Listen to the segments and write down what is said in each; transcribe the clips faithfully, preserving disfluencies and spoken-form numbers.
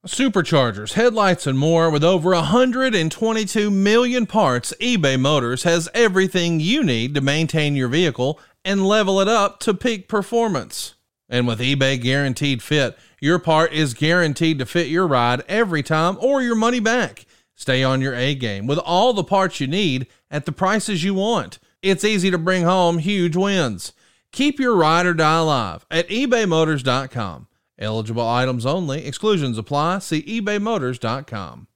Superchargers, headlights, and more. With over one hundred twenty-two million parts, eBay Motors has everything you need to maintain your vehicle and level it up to peak performance. And with eBay Guaranteed Fit, your part is guaranteed to fit your ride every time or your money back. Stay on your A game with all the parts you need at the prices you want. It's easy to bring home huge wins. Keep your ride or die alive at ebay motors dot com. Eligible items only. Exclusions apply. See ebay motors dot com.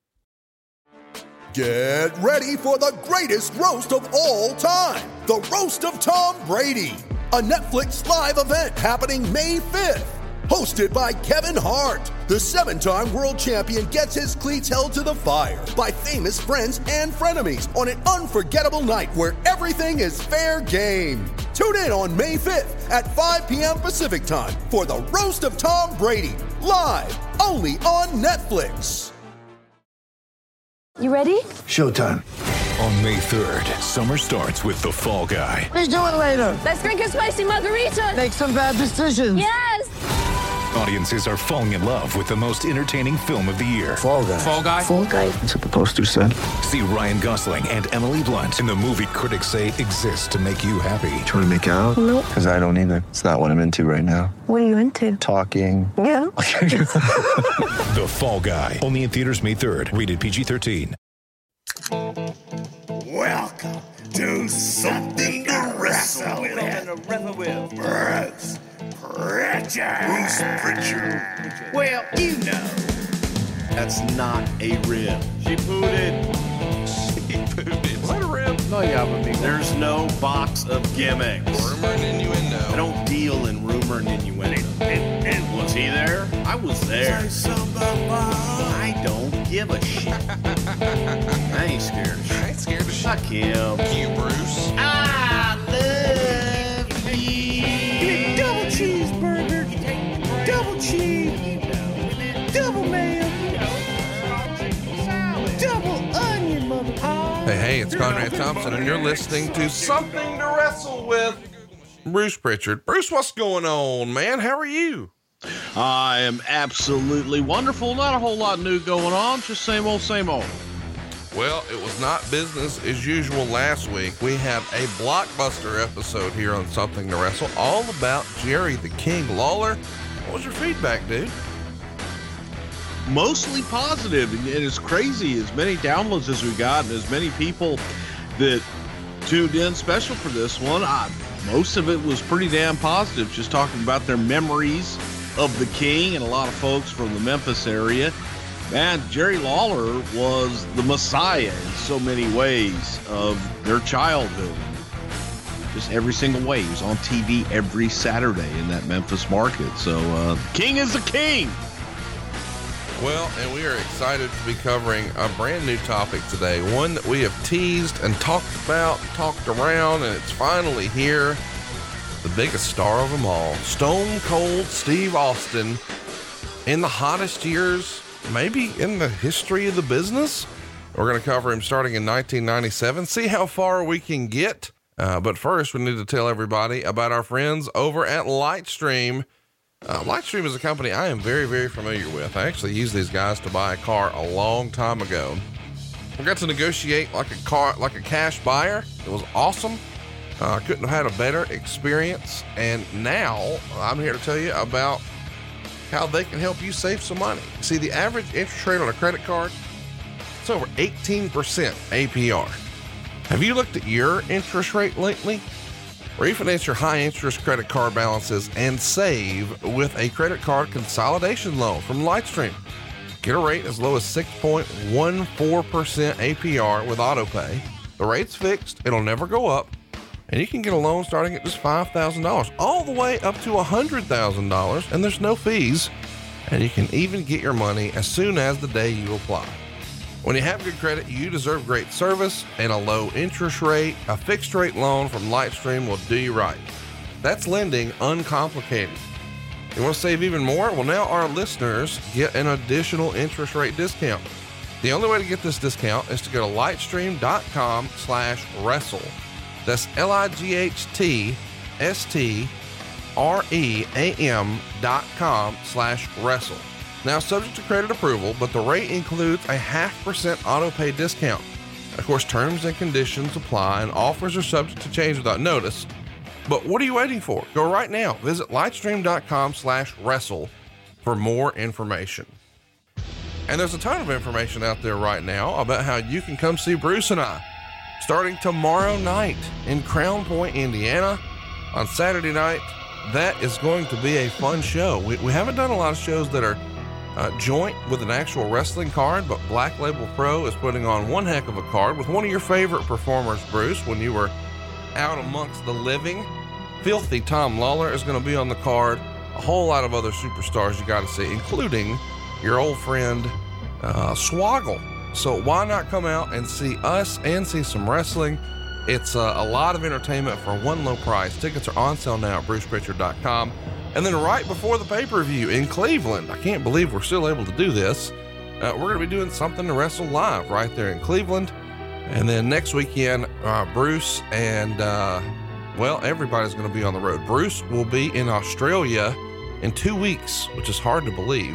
Get ready for the greatest roast of all time. The Roast of Tom Brady. A Netflix live event happening May fifth. Hosted by Kevin Hart. The seven-time world champion gets his cleats held to the fire by famous friends and frenemies on an unforgettable night where everything is fair game. Tune in on May fifth at five p.m. Pacific time for the Roast of Tom Brady, live only on Netflix. You ready? Showtime. On May third, summer starts with The Fall Guy. Let's do it later. Let's drink a spicy margarita. Make some bad decisions. Yes. Audiences are falling in love with the most entertaining film of the year. Fall Guy. Fall Guy? Fall Guy. That's what the poster said. See Ryan Gosling and Emily Blunt in the movie critics say exists to make you happy. Trying to make it out? Nope. Because I don't either. It's not what I'm into right now. What are you into? Talking. Yeah. The Fall Guy. Only in theaters May third. Rated P G thirteen. Welcome to Something to Wrestle With. Bruce Pritchard. Bruce Pritchard. Well, you know, that's not a rib. She pooted. She pooted. Was that a rib? No, yeah, but me. There's no box of gimmicks. Rumor and innuendo. I don't deal in rumor and innuendo. And, and was he there? I was there. I don't give a shit. I ain't scared of shit. I ain't scared of shit. Fuck him. Fuck you, Bruce. I love you. Give me double cheeseburger. Double cheese. Double mayo. Double onion, motherfucker. Hey, hey, it's Conrad Thompson, and you're listening to Something to Wrestle With. Bruce Pritchard. Bruce, what's going on, man? How are you? I am absolutely wonderful. Not a whole lot new going on. Just same old, same old. Well, it was not business as usual last week. We had a blockbuster episode here on Something to Wrestle, all about Jerry the King Lawler. What was your feedback, dude? Mostly positive, and it's crazy. As many downloads as we got, and as many people that tuned in special for this one, I, most of it was pretty damn positive. Just talking about their memories of the King, and a lot of folks from the Memphis area. Man, Jerry Lawler was the messiah in so many ways of their childhood. Just every single way. He was on T V every Saturday in that Memphis market. So, uh, King is the King. Well, and we are excited to be covering a brand new topic today, one that we have teased and talked about, talked around, and it's finally here. The biggest star of them all, Stone Cold Steve Austin, in the hottest years, maybe in the history of the business. We're going to cover him starting in nineteen ninety-seven, see how far we can get. Uh, but first, we need to tell everybody about our friends over at Lightstream. Uh, Lightstream is a company I am very, very familiar with. I actually used these guys to buy a car a long time ago. I got to negotiate like a car, like a cash buyer. It was awesome. I uh, couldn't have had a better experience. And now I'm here to tell you about how they can help you save some money. See, the average interest rate on a credit card, it's over eighteen percent A P R. Have you looked at your interest rate lately? Refinance your high interest credit card balances and save with a credit card consolidation loan from Lightstream. Get a rate as low as six point one four percent A P R with AutoPay. The rate's fixed, it'll never go up, and you can get a loan starting at just five thousand dollars, all the way up to one hundred thousand dollars, and there's no fees, and you can even get your money as soon as the day you apply. When you have good credit, you deserve great service and a low interest rate. A fixed rate loan from Lightstream will do you right. That's lending uncomplicated. You want to save even more? Well, now our listeners get an additional interest rate discount. The only way to get this discount is to go to lightstream.com slash wrestle. That's L-I-G-H-T-S-T-R-E-A-M dot com slash wrestle. Now, subject to credit approval, but the rate includes a half percent auto pay discount. Of course, terms and conditions apply and offers are subject to change without notice. But what are you waiting for? Go right now. Visit lightstream.com slash wrestle for more information. And there's a ton of information out there right now about how you can come see Bruce and I starting tomorrow night in Crown Point, Indiana on Saturday night. That is going to be a fun show. We, we haven't done a lot of shows that are uh, joint with an actual wrestling card, but Black Label Pro is putting on one heck of a card with one of your favorite performers, Bruce, when you were out amongst the living. Filthy Tom Lawler is going to be on the card. A whole lot of other superstars you got to see, including your old friend uh, Swoggle. So why not come out and see us and see some wrestling? It's uh, a lot of entertainment for one low price. Tickets are on sale now at bruce pritchard dot com. And then right before the pay-per-view in Cleveland, I can't believe we're still able to do this. Uh, we're going to be doing something to wrestle live right there in Cleveland. And then next weekend, uh, Bruce and... Uh, Well, everybody's going to be on the road. Bruce will be in Australia in two weeks, which is hard to believe.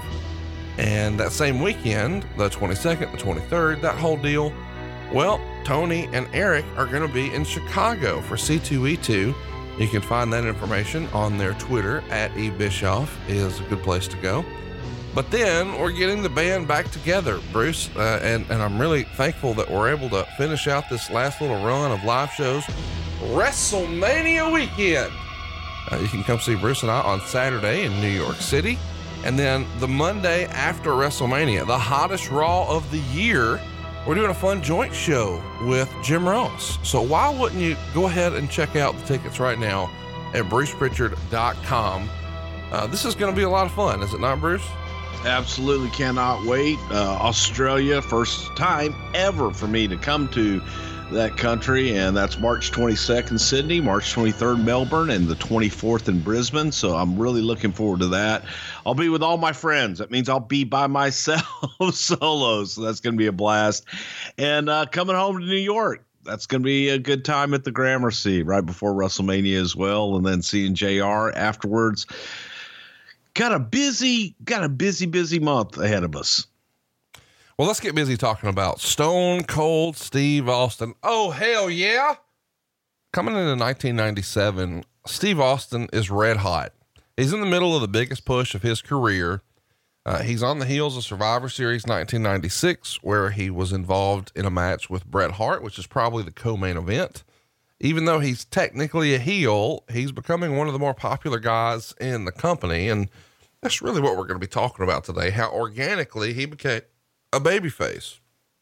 And that same weekend, the twenty-second, the twenty-third, that whole deal, well, Tony and Eric are going to be in Chicago for C two E two. You can find that information on their Twitter, at eBischoff is a good place to go. But then we're getting the band back together, Bruce, uh, and, and I'm really thankful that we're able to finish out this last little run of live shows. WrestleMania weekend. Uh, you can come see Bruce and I on Saturday in New York City. And then the Monday after WrestleMania, the hottest Raw of the year, we're doing a fun joint show with Jim Ross. So why wouldn't you go ahead and check out the tickets right now at bruce pritchard dot com. Uh, this is going to be a lot of fun, is it not, Bruce? Absolutely cannot wait. Uh, Australia, first time ever for me to come to that country, and that's March twenty-second Sydney, March twenty-third Melbourne, and the twenty-fourth in Brisbane. So I'm really looking forward to that. I'll be with all my friends. That means I'll be by myself solo, so that's going to be a blast. And uh, coming home to New York, that's going to be a good time at the Gramercy right before WrestleMania as well, and then seeing J R afterwards. Got a busy, got a busy, busy month ahead of us. Well, let's get busy talking about Stone Cold Steve Austin. Oh, hell yeah. Coming into nineteen ninety-seven, Steve Austin is red hot. He's in the middle of the biggest push of his career. Uh, he's on the heels of Survivor Series nineteen ninety-six, where he was involved in a match with Bret Hart, which is probably the co-main event. Even though he's technically a heel, he's becoming one of the more popular guys in the company. And that's really what we're going to be talking about today, how organically he became a babyface.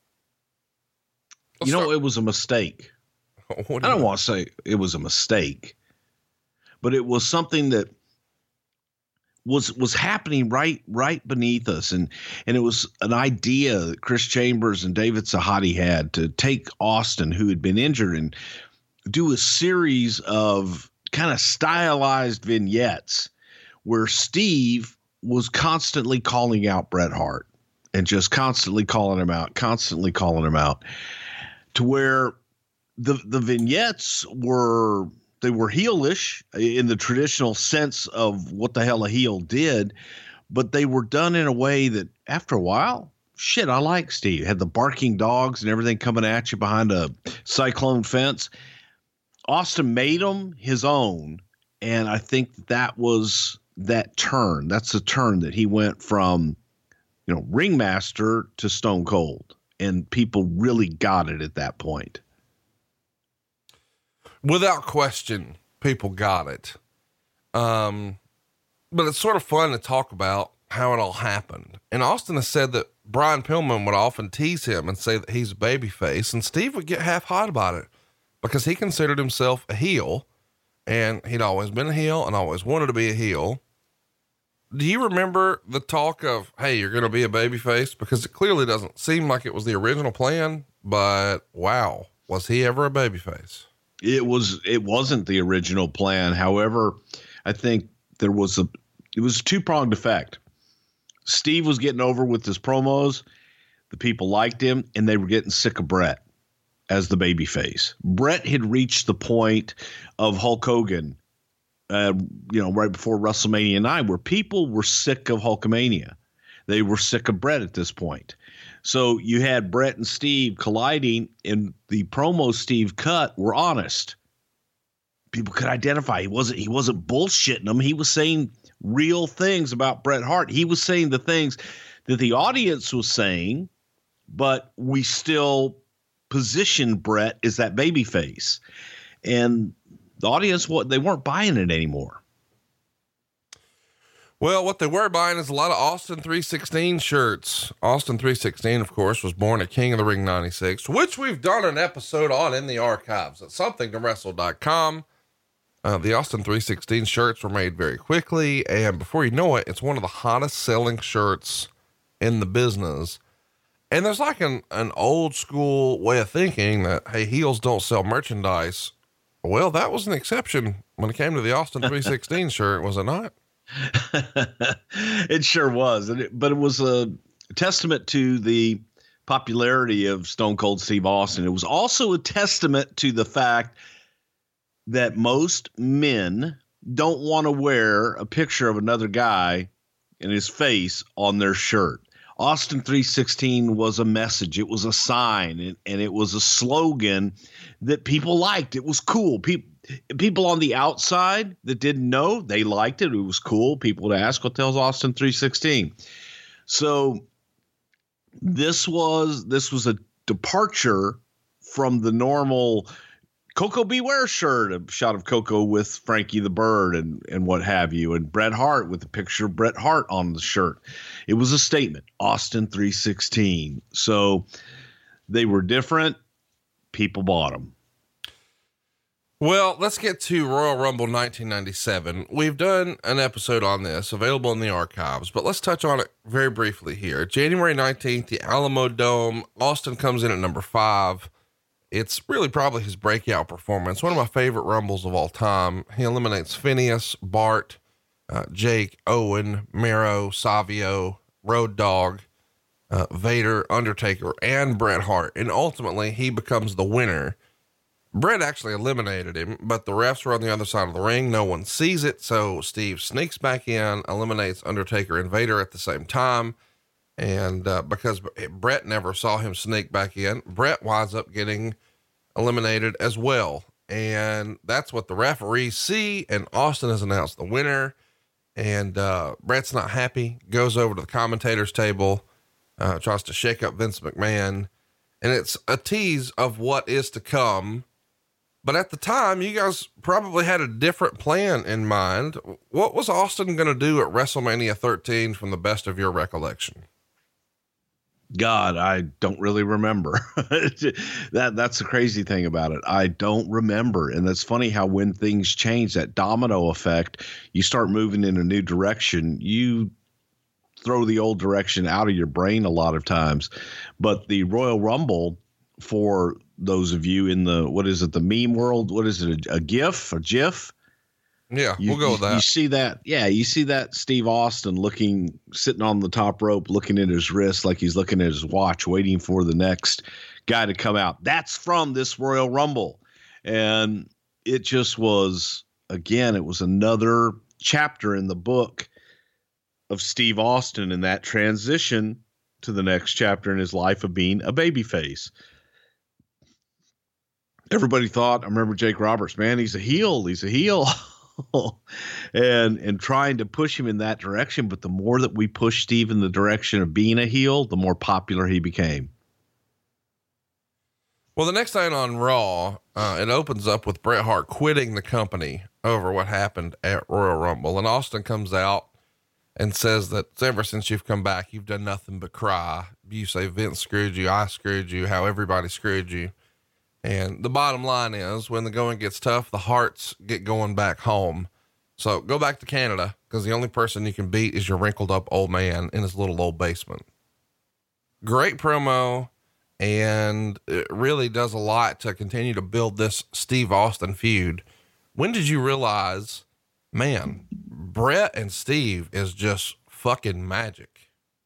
You know, it was a mistake. What do I don't want to say it was a mistake, but it was something that was was happening right right beneath us, and and it was an idea that Chris Chambers and David Sahadi had to take Austin, who had been injured, and do a series of kind of stylized vignettes where Steve was constantly calling out Bret Hart. And just constantly calling him out, constantly calling him out, to where the the vignettes were, they were heelish in the traditional sense of what the hell a heel did, but they were done in a way that after a while, shit, I like Steve. Had the barking dogs and everything coming at you behind a cyclone fence. Austin made them his own, and I think that was that turn. That's the turn that he went from, you know, ringmaster to Stone Cold, and people really got it at that point. Without question, people got it. Um, but it's sort of fun to talk about how it all happened. And Austin has said that Brian Pillman would often tease him and say that he's a babyface, and Steve would get half hot about it because he considered himself a heel, and he'd always been a heel and always wanted to be a heel. Do you remember the talk of, hey, you're going to be a babyface? Because it clearly doesn't seem like it was the original plan, but wow, was he ever a babyface? It was, it wasn't the original plan. However, I think there was a, it was a two-pronged effect. Steve was getting over with his promos. The people liked him, and they were getting sick of Bret as the babyface. Bret had reached the point of Hulk Hogan, Uh, you know, right before WrestleMania nine, where people were sick of Hulkamania. They were sick of Bret at this point. So you had Bret and Steve colliding, and the promos Steve cut were honest. People could identify. He wasn't, he wasn't bullshitting them. He was saying real things about Bret Hart. He was saying the things that the audience was saying, but we still positioned Bret as that baby face. And the audience, what they weren't buying it anymore. Well, what they were buying is a lot of Austin three sixteen shirts. Austin three sixteen, of course, was born at King of the Ring ninety-six, which we've done an episode on in the archives at something to wrestle dot com. Uh, the Austin three sixteen shirts were made very quickly, and before you know it, it's one of the hottest selling shirts in the business. And there's like an, an old school way of thinking that, hey, heels don't sell merchandise. Well, that was an exception when it came to the Austin three sixteen shirt, was it not? It sure was. And it, but it was a testament to the popularity of Stone Cold Steve Austin. It was also a testament to the fact that most men don't want to wear a picture of another guy and his face on their shirt. Austin three sixteen was a message. It was a sign, and, and it was a slogan that people liked. It was cool. People, people on the outside that didn't know, they liked it. It was cool. People would ask, what the hell's Austin three sixteen? So this was, this was a departure from the normal Coco Beware shirt, a shot of Coco with Frankie the Bird and, and what have you, and Bret Hart with a picture of Bret Hart on the shirt. It was a statement, Austin three sixteen. So they were different. People bought them. Well, let's get to Royal Rumble nineteen ninety-seven. We've done an episode on this, available in the archives, but let's touch on it very briefly here. January nineteenth, the Alamo Dome. Austin comes in at number five. It's really probably his breakout performance. One of my favorite Rumbles of all time. He eliminates Phineas, Bart, uh, Jake, Owen, Miro, Savio, Road Dogg, uh, Vader, Undertaker, and Bret Hart. And ultimately he becomes the winner. Bret actually eliminated him, but the refs were on the other side of the ring. No one sees it. So Steve sneaks back in, eliminates Undertaker and Vader at the same time. And, uh, because Bret never saw him sneak back in, Bret winds up getting eliminated as well. And that's what the referees see. And Austin has announced the winner, and, uh, Bret's not happy, goes over to the commentator's table, uh, tries to shake up Vince McMahon, and it's a tease of what is to come. But at the time, you guys probably had a different plan in mind. What was Austin going to do at WrestleMania thirteen from the best of your recollection? God, I don't really remember. that that's the crazy thing about it. I don't remember. And that's funny how when things change, that domino effect, you start moving in a new direction, you throw the old direction out of your brain a lot of times. But the Royal Rumble, for those of you in the, what is it, the meme world? What is it? A, a GIF, a GIF? Yeah, you, we'll go with that. You see that. Yeah. You see that Steve Austin looking, sitting on the top rope, looking at his wrist, like he's looking at his watch, waiting for the next guy to come out. That's from this Royal Rumble. And it just was, again, it was another chapter in the book of Steve Austin and that transition to the next chapter in his life of being a babyface. Everybody thought, I remember Jake Roberts, man, he's a heel. He's a heel. and and trying to push him in that direction. But the more that we pushed Steve in the direction of being a heel, the more popular he became. Well, the next night on Raw, uh, it opens up with Bret Hart quitting the company over what happened at Royal Rumble. And Austin comes out and says that ever since you've come back, you've done nothing but cry. You say Vince screwed you, I screwed you, how everybody screwed you. And the bottom line is, when the going gets tough, the Harts get going back home. So go back to Canada, because the only person you can beat is your wrinkled up old man in his little old basement. Great promo, and it really does a lot to continue to build this Steve Austin feud. When did you realize, man, Bret and Steve is just fucking magic?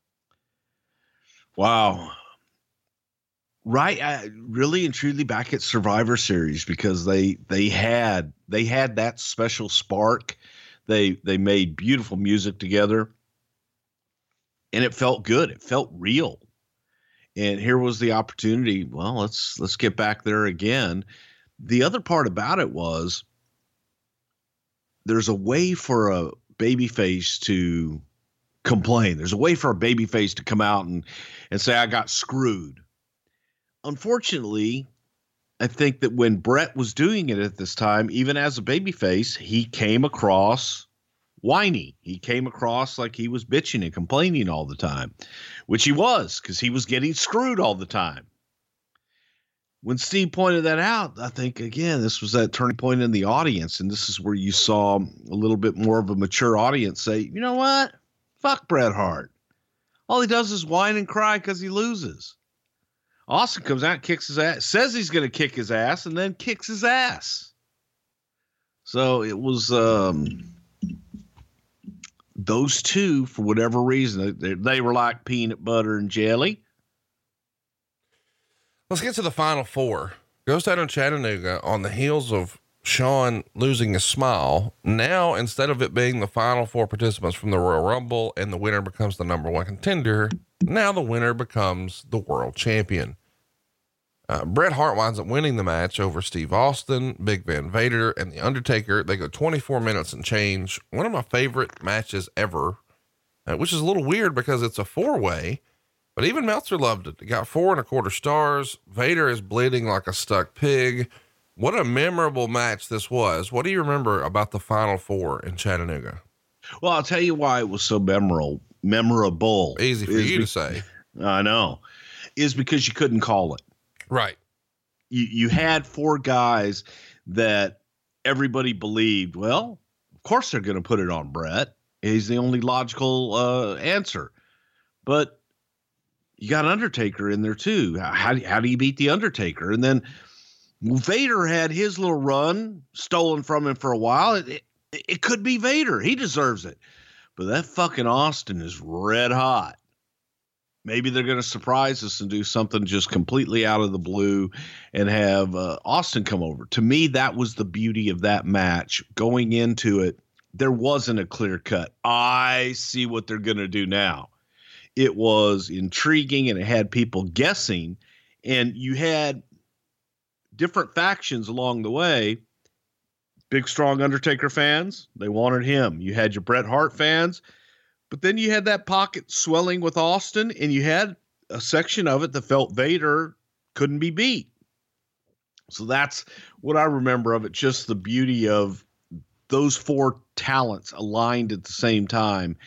Wow. Right. I, really and truly back at Survivor Series, because they, they had, they had that special spark. They, they made beautiful music together. and it felt good. It felt real. And here was the opportunity. Well, let's let's get back there again. The other part about it was there's a way for a babyface to complain. There's a way for a babyface to come out and, and say, I got screwed. Unfortunately, I think that when Bret was doing it at this time, even as a babyface, he came across whiny. He came across like he was bitching and complaining all the time, which he was, because he was getting screwed all the time. When Steve pointed that out, I think, again, this was that turning point in the audience, and this is where you saw a little bit more of a mature audience say, you know what? Fuck Bret Hart. All he does is whine and cry because he loses. Austin comes out, kicks his ass, says he's going to kick his ass, and then kicks his ass. So it was um, those two, for whatever reason, they, they were like peanut butter and jelly. Let's get to the final four. Goes down in Chattanooga on the heels of Shawn losing his smile. Now, instead of it being the final four participants from the Royal Rumble and the winner becomes the number one contender, now the winner becomes the world champion. Uh, Bret Hart winds up winning the match over Steve Austin, Big Van Vader, and The Undertaker. They go twenty-four minutes and change. One of my favorite matches ever, uh, which is a little weird because it's a four way, but even Meltzer loved it. It got four and a quarter stars. Vader is bleeding like a stuck pig. What a memorable match this was. What do you remember about the final four in Chattanooga? Well, I'll tell you why it was so memorable. Memorable. Easy for you be- to say. I know. Is because you couldn't call it. Right. You you had four guys that everybody believed, well, of course they're going to put it on Bret. He's the only logical uh, answer. But you got Undertaker in there too. How do, how do you beat the Undertaker? And then Vader had his little run stolen from him for a while. It, it, it could be Vader. He deserves it. But that fucking Austin is red hot. Maybe they're going to surprise us and do something just completely out of the blue and have uh, Austin come over. To me, that was the beauty of that match. Going into it, there wasn't a clear cut. I see what they're going to do now. It was intriguing and it had people guessing, and you had different factions along the way. Big, strong Undertaker fans, they wanted him. You had your Bret Hart fans, but then you had that pocket swelling with Austin, and you had a section of it that felt Vader couldn't be beat. So that's what I remember of it, just the beauty of those four talents aligned at the same time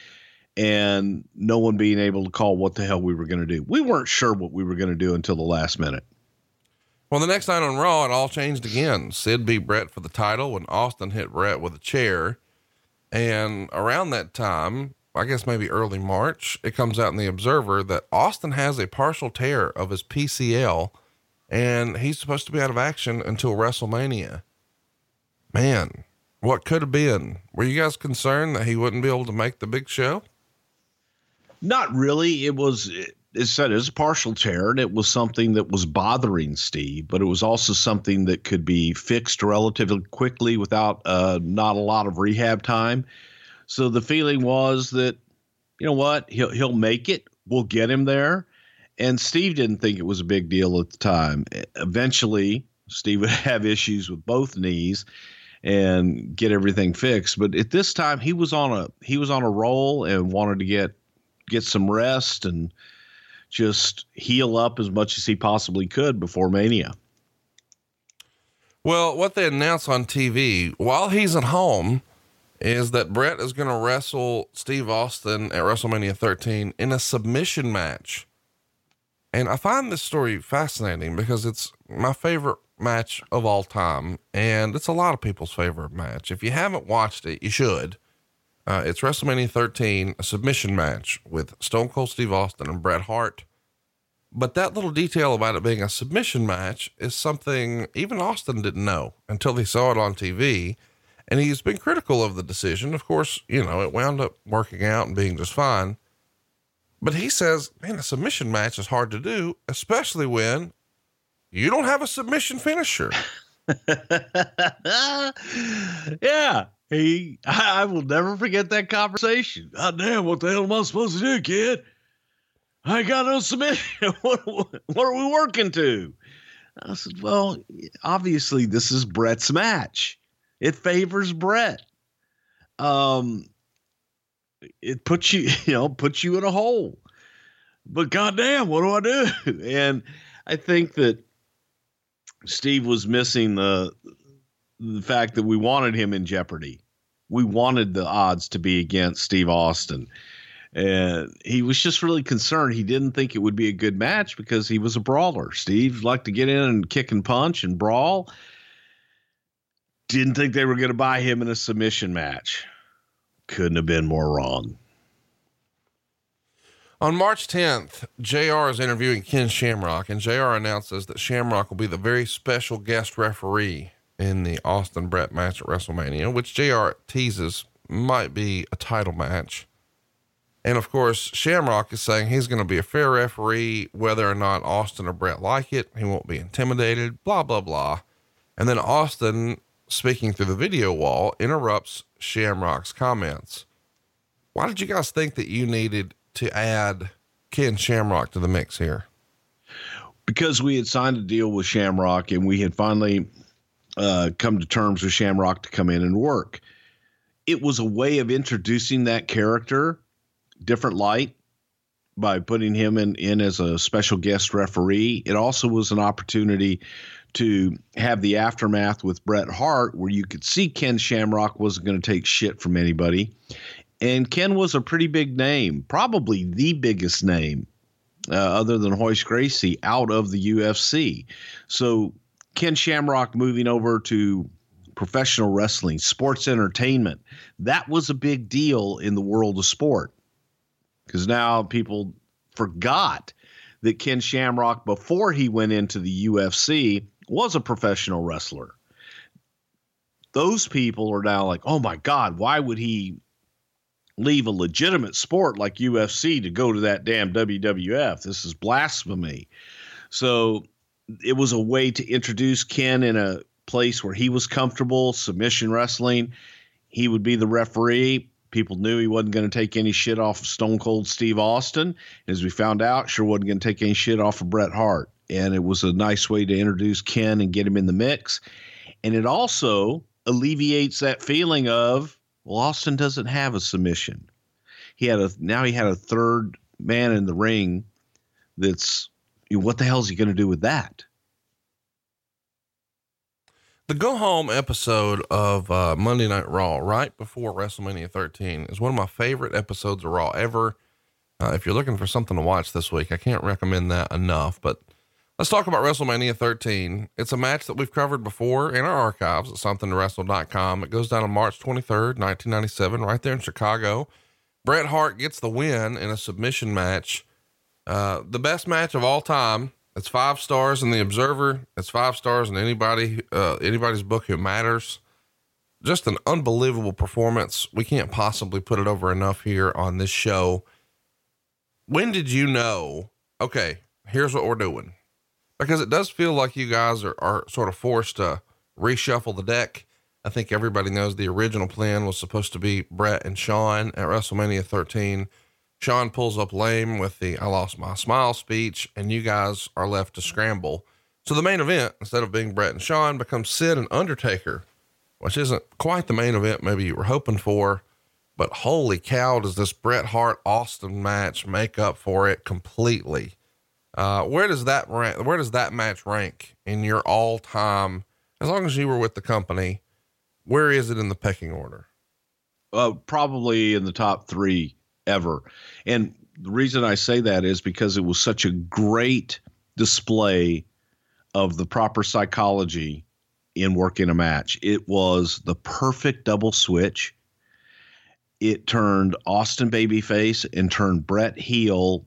and no one being able to call what the hell we were going to do. We weren't sure what we were going to do until the last minute. Well, the next night on Raw, it all changed again. Sid beat Bret for the title when Austin hit Bret with a chair. And around that time, I guess maybe early March, it comes out in the Observer that Austin has a partial tear of his P C L and he's supposed to be out of action until WrestleMania. Man, what could have been? Were you guys concerned that he wouldn't be able to make the big show? Not really. It was, it said it was a partial tear, and it was something that was bothering Steve, but it was also something that could be fixed relatively quickly without uh, not a lot of rehab time. So the feeling was that, you know what, he'll he'll make it. We'll get him there. And Steve didn't think it was a big deal at the time. Eventually, Steve would have issues with both knees and get everything fixed. But at this time, he was on a he was on a roll and wanted to get get some rest and just heal up as much as he possibly could before Mania. Well, what they announced on T V while he's at home is that Bret is going to wrestle Steve Austin at WrestleMania thirteen in a submission match. And I find this story fascinating because it's my favorite match of all time. And it's a lot of people's favorite match. If you haven't watched it, you should. Uh, it's WrestleMania thirteen, a submission match with Stone Cold Steve Austin and Bret Hart. But that little detail about it being a submission match is something even Austin didn't know until he saw it on T V. And he's been critical of the decision. Of course, you know, it wound up working out and being just fine. But he says, man, a submission match is hard to do, especially when you don't have a submission finisher. Yeah. He, I will never forget that conversation. God damn, what the hell am I supposed to do, kid? I got no submission. what, what are we working to? I said, well, obviously this is Brett's match. It favors Brett. Um, it puts you, you know, puts you in a hole. But goddamn, what do I do? And I think that Steve was missing the the fact that we wanted him in jeopardy. We wanted the odds to be against Steve Austin. And he was just really concerned. He didn't think it would be a good match because he was a brawler. Steve liked to get in and kick and punch and brawl. Didn't think they were going to buy him in a submission match. Couldn't have been more wrong. On March tenth, J R is interviewing Ken Shamrock, and J R announces that Shamrock will be the very special guest referee in the Austin Brett match at WrestleMania, which J R teases might be a title match. And of course, Shamrock is saying he's going to be a fair referee, whether or not Austin or Brett like it. He won't be intimidated, blah, blah, blah. And then Austin, speaking through the video wall, interrupts Shamrock's comments. Why did you guys think that you needed to add Ken Shamrock to the mix here? Because we had signed a deal with Shamrock and we had finally uh, come to terms with Shamrock to come in and work. It was a way of introducing that character different light by putting him in, in as a special guest referee. It also was an opportunity to have the aftermath with Bret Hart, where you could see Ken Shamrock wasn't going to take shit from anybody. And Ken was a pretty big name, probably the biggest name uh, other than Hoist Gracie out of the U F C. So Ken Shamrock moving over to professional wrestling, sports entertainment, that was a big deal in the world of sport. Because now people forgot that Ken Shamrock, before he went into the U F C, was a professional wrestler. Those people are now like, oh my God, why would he leave a legitimate sport like U F C to go to that damn W W F? This is blasphemy. So it was a way to introduce Ken in a place where he was comfortable, submission wrestling. He would be the referee. People knew he wasn't going to take any shit off of Stone Cold Steve Austin. As we found out, sure wasn't going to take any shit off of Bret Hart. And it was a nice way to introduce Ken and get him in the mix. And it also alleviates that feeling of, well, Austin doesn't have a submission. He had a, now he had a third man in the ring. That's, you know, what the hell is he going to do with that? The go home episode of uh, Monday Night Raw, right before WrestleMania thirteen, is one of my favorite episodes of Raw ever. Uh, if you're looking for something to watch this week, I can't recommend that enough, but let's talk about WrestleMania thirteen. It's a match that we've covered before in our archives at something to wrestle dot com. It goes down on March twenty-third, nineteen ninety-seven, right there in Chicago. Bret Hart gets the win in a submission match. Uh, the best match of all time. It's five stars in the Observer. It's five stars in anybody, uh, anybody's book who matters. Just an unbelievable performance. We can't possibly put it over enough here on this show. When did you know, okay, here's what we're doing? Because it does feel like you guys are, are sort of forced to reshuffle the deck. I think everybody knows the original plan was supposed to be Bret and Shawn at WrestleMania thirteen. Shawn pulls up lame with the I lost my smile speech, and you guys are left to scramble. So the main event, instead of being Bret and Shawn, becomes Sid and Undertaker, which isn't quite the main event maybe you were hoping for, but holy cow, does this Bret Hart Austin match make up for it completely? Uh, where does that rank, where does that match rank in your all time, as long as you were with the company, where is it in the pecking order? Uh, probably in the top three ever. And the reason I say that is because it was such a great display of the proper psychology in working a match. It was the perfect double switch. It turned Austin babyface and turned Bret heel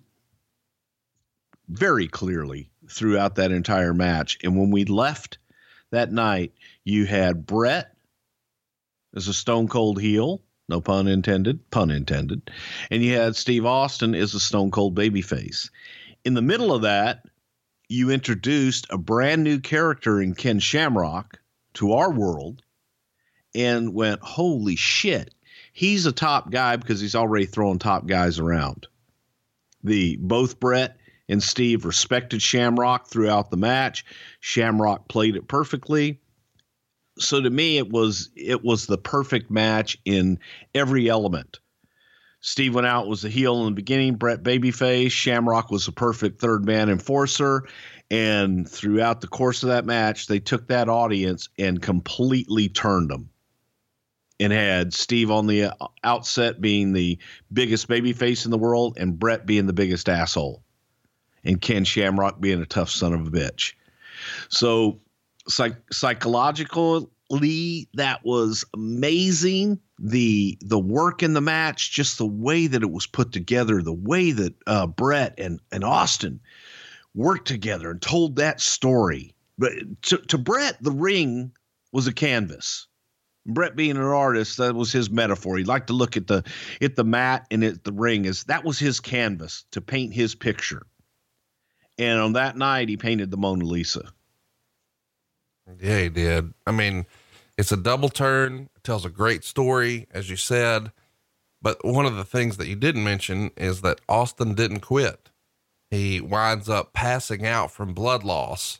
very clearly throughout that entire match. And when we left that night, you had Bret as a Stone Cold heel. No pun intended, pun intended. And you had Steve Austin as a Stone Cold babyface. In the middle of that, you introduced a brand new character in Ken Shamrock to our world and went, holy shit, he's a top guy because he's already throwing top guys around. The both Bret and Steve respected Shamrock throughout the match. Shamrock played it perfectly. So to me, it was it was the perfect match in every element. Steve went out, was the heel in the beginning, Bret babyface. Shamrock was the perfect third man enforcer. And throughout the course of that match, they took that audience and completely turned them. And had Steve on the outset being the biggest babyface in the world and Bret being the biggest asshole. And Ken Shamrock being a tough son of a bitch. So psych- psychologically, that was amazing. The the work in the match, just the way that it was put together, the way that uh, Bret and, and Austin worked together and told that story. But to, to Bret, the ring was a canvas. Bret being an artist, that was his metaphor. He liked to look at the at the mat and at the ring as that was his canvas to paint his picture. And on that night, he painted the Mona Lisa. Yeah, he did. I mean, it's a double turn. It tells a great story, as you said. But one of the things that you didn't mention is that Austin didn't quit. He winds up passing out from blood loss.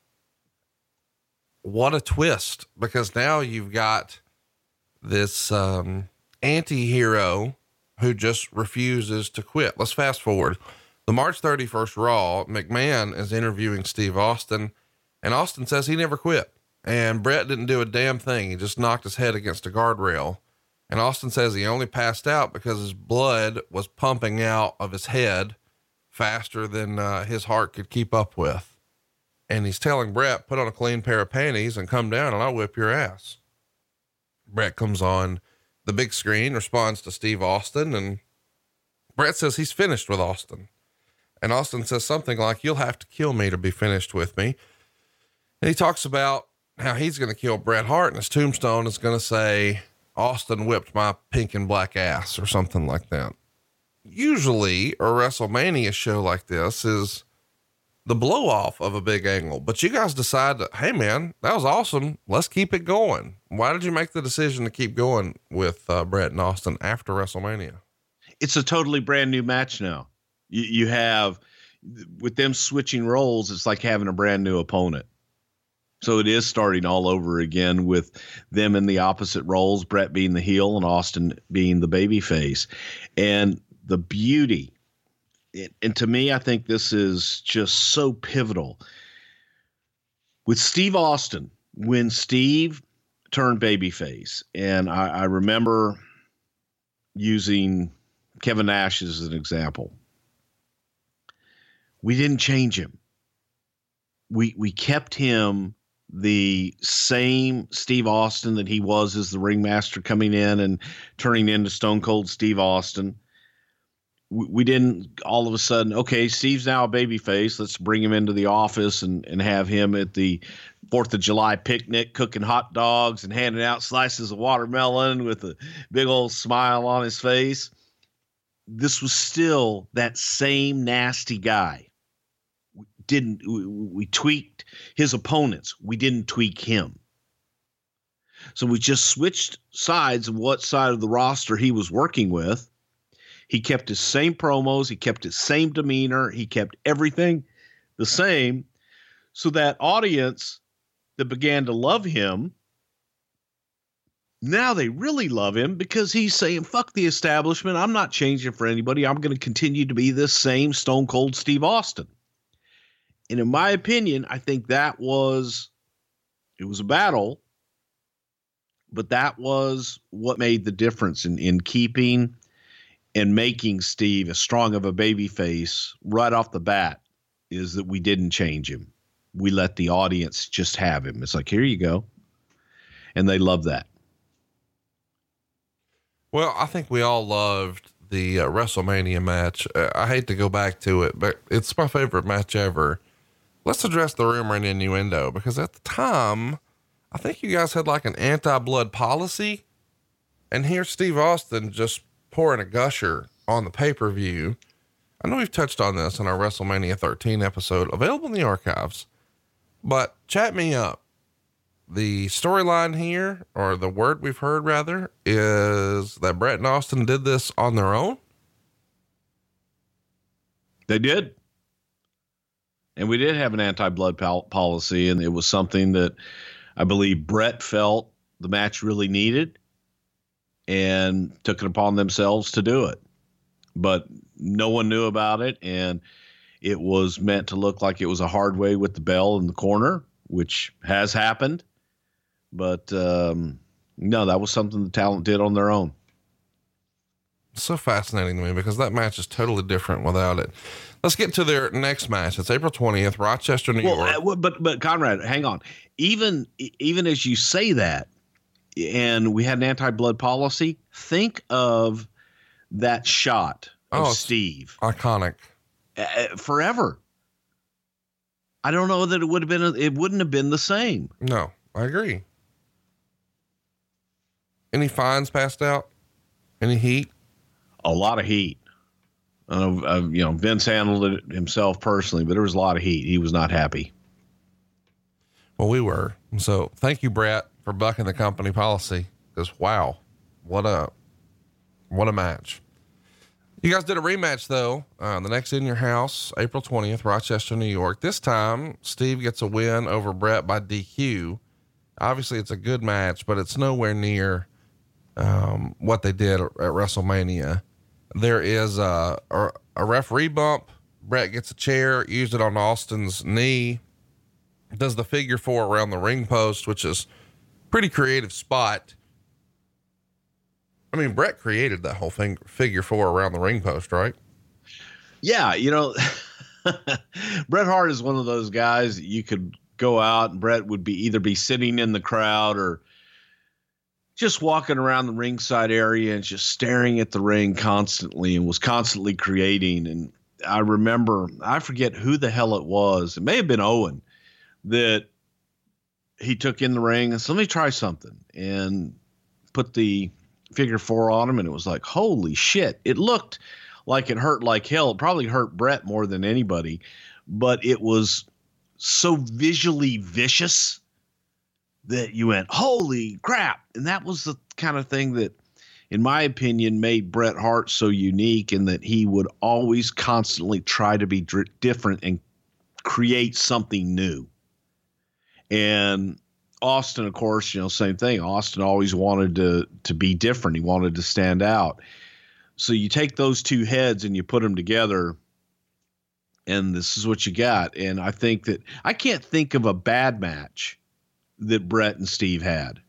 What a twist, because now you've got this um, anti-hero who just refuses to quit. Let's fast forward. The March thirty-first Raw, McMahon is interviewing Steve Austin, and Austin says he never quit. And Bret didn't do a damn thing. He just knocked his head against a guardrail. And Austin says he only passed out because his blood was pumping out of his head faster than uh, his heart could keep up with. And he's telling Bret, put on a clean pair of panties and come down and I'll whip your ass. Bret comes on the big screen, responds to Steve Austin, and Bret says he's finished with Austin. And Austin says something like, you'll have to kill me to be finished with me. And he talks about how he's going to kill Bret Hart, and his tombstone is going to say, Austin whipped my pink and black ass, or something like that. Usually a WrestleMania show like this is the blow off of a big angle, but you guys decide that, hey man, that was awesome. Let's keep it going. Why did you make the decision to keep going with uh, Bret and Austin after WrestleMania? It's a totally brand new match now. You, you have, with them switching roles, it's like having a brand new opponent. So it is starting all over again with them in the opposite roles, Bret being the heel and Austin being the babyface. And the beauty, it, and to me, I think this is just so pivotal. With Steve Austin, when Steve turned babyface, and I, I remember using Kevin Nash as an example, we didn't change him. We we kept him the same Steve Austin that he was as the ringmaster coming in and turning into Stone Cold Steve Austin. We, we didn't all of a sudden, okay, Steve's now a babyface. Let's bring him into the office and, and have him at the fourth of July picnic cooking hot dogs and handing out slices of watermelon with a big old smile on his face. This was still that same nasty guy. We didn't we, we tweaked his opponents. We didn't tweak him. So we just switched sides of what side of the roster he was working with. He kept his same promos. He kept his same demeanor. He kept everything the same. So that audience that began to love him, now they really love him because he's saying, fuck the establishment. I'm not changing for anybody. I'm going to continue to be this same Stone Cold Steve Austin. And in my opinion, I think that was, it was a battle, but that was what made the difference in, in keeping and making Steve as strong of a babyface right off the bat, is that we didn't change him. We let the audience just have him. It's like, here you go. And they love that. Well, I think we all loved the uh, WrestleMania match. Uh, I hate to go back to it, but it's my favorite match ever. Let's address the rumor and innuendo, because at the time, I think you guys had like an anti-blood policy, and here's Steve Austin just pouring a gusher on the pay-per-view. I know we've touched on this in our WrestleMania thirteen episode, available in the archives, but chat me up. The storyline here, or the word we've heard rather, is that Bret and Austin did this on their own. They did. And we did have an anti-blood pol- policy, and it was something that I believe Brett felt the match really needed and took it upon themselves to do it. But no one knew about it, and it was meant to look like it was a hard way with the bell in the corner, which has happened. But um, no, that was something the talent did on their own. So fascinating to me because that match is totally different without it. Let's get to their next match. It's April twentieth, Rochester, New well, York. Uh, but, but Conrad, hang on. Even, even as you say that, and we had an anti-blood policy, think of that shot of Oh, Steve. Iconic. Uh, forever. I don't know that it would have been, it wouldn't have been the same. No, I agree. Any fines passed out? Any heat? A lot of heat. Uh, uh, you know, Vince handled it himself personally, but there was a lot of heat. He was not happy. Well, we were. So thank you, Brett, for bucking the company policy. Because wow, what a, what a match. You guys did a rematch though. Uh, the next In Your House, April twentieth, Rochester, New York. This time Steve gets a win over Brett by D Q. Obviously it's a good match, but it's nowhere near, um, what they did at WrestleMania. There is a, a, a referee bump. Brett gets a chair, used it on Austin's knee, does the figure four around the ring post, which is pretty creative spot. I mean, Brett created that whole thing, figure four around the ring post, right? Yeah. You know, Bret Hart is one of those guys that you could go out and Brett would be either be sitting in the crowd or just walking around the ringside area and just staring at the ring constantly and was constantly creating. And I remember, I forget who the hell it was. It may have been Owen that he took in the ring and said, let me try something, and put the figure four on him. And it was like, holy shit. It looked like it hurt like hell. It probably hurt Brett more than anybody, but it was so visually vicious that you went, holy crap. And that was the kind of thing that, in my opinion, made Bret Hart so unique, in that he would always constantly try to be dr- different and create something new. And Austin, of course, you know, same thing. Austin always wanted to, to be different. He wanted to stand out. So you take those two heads and you put them together, and this is what you got. And I think that I can't think of a bad match that Brett and Steve had.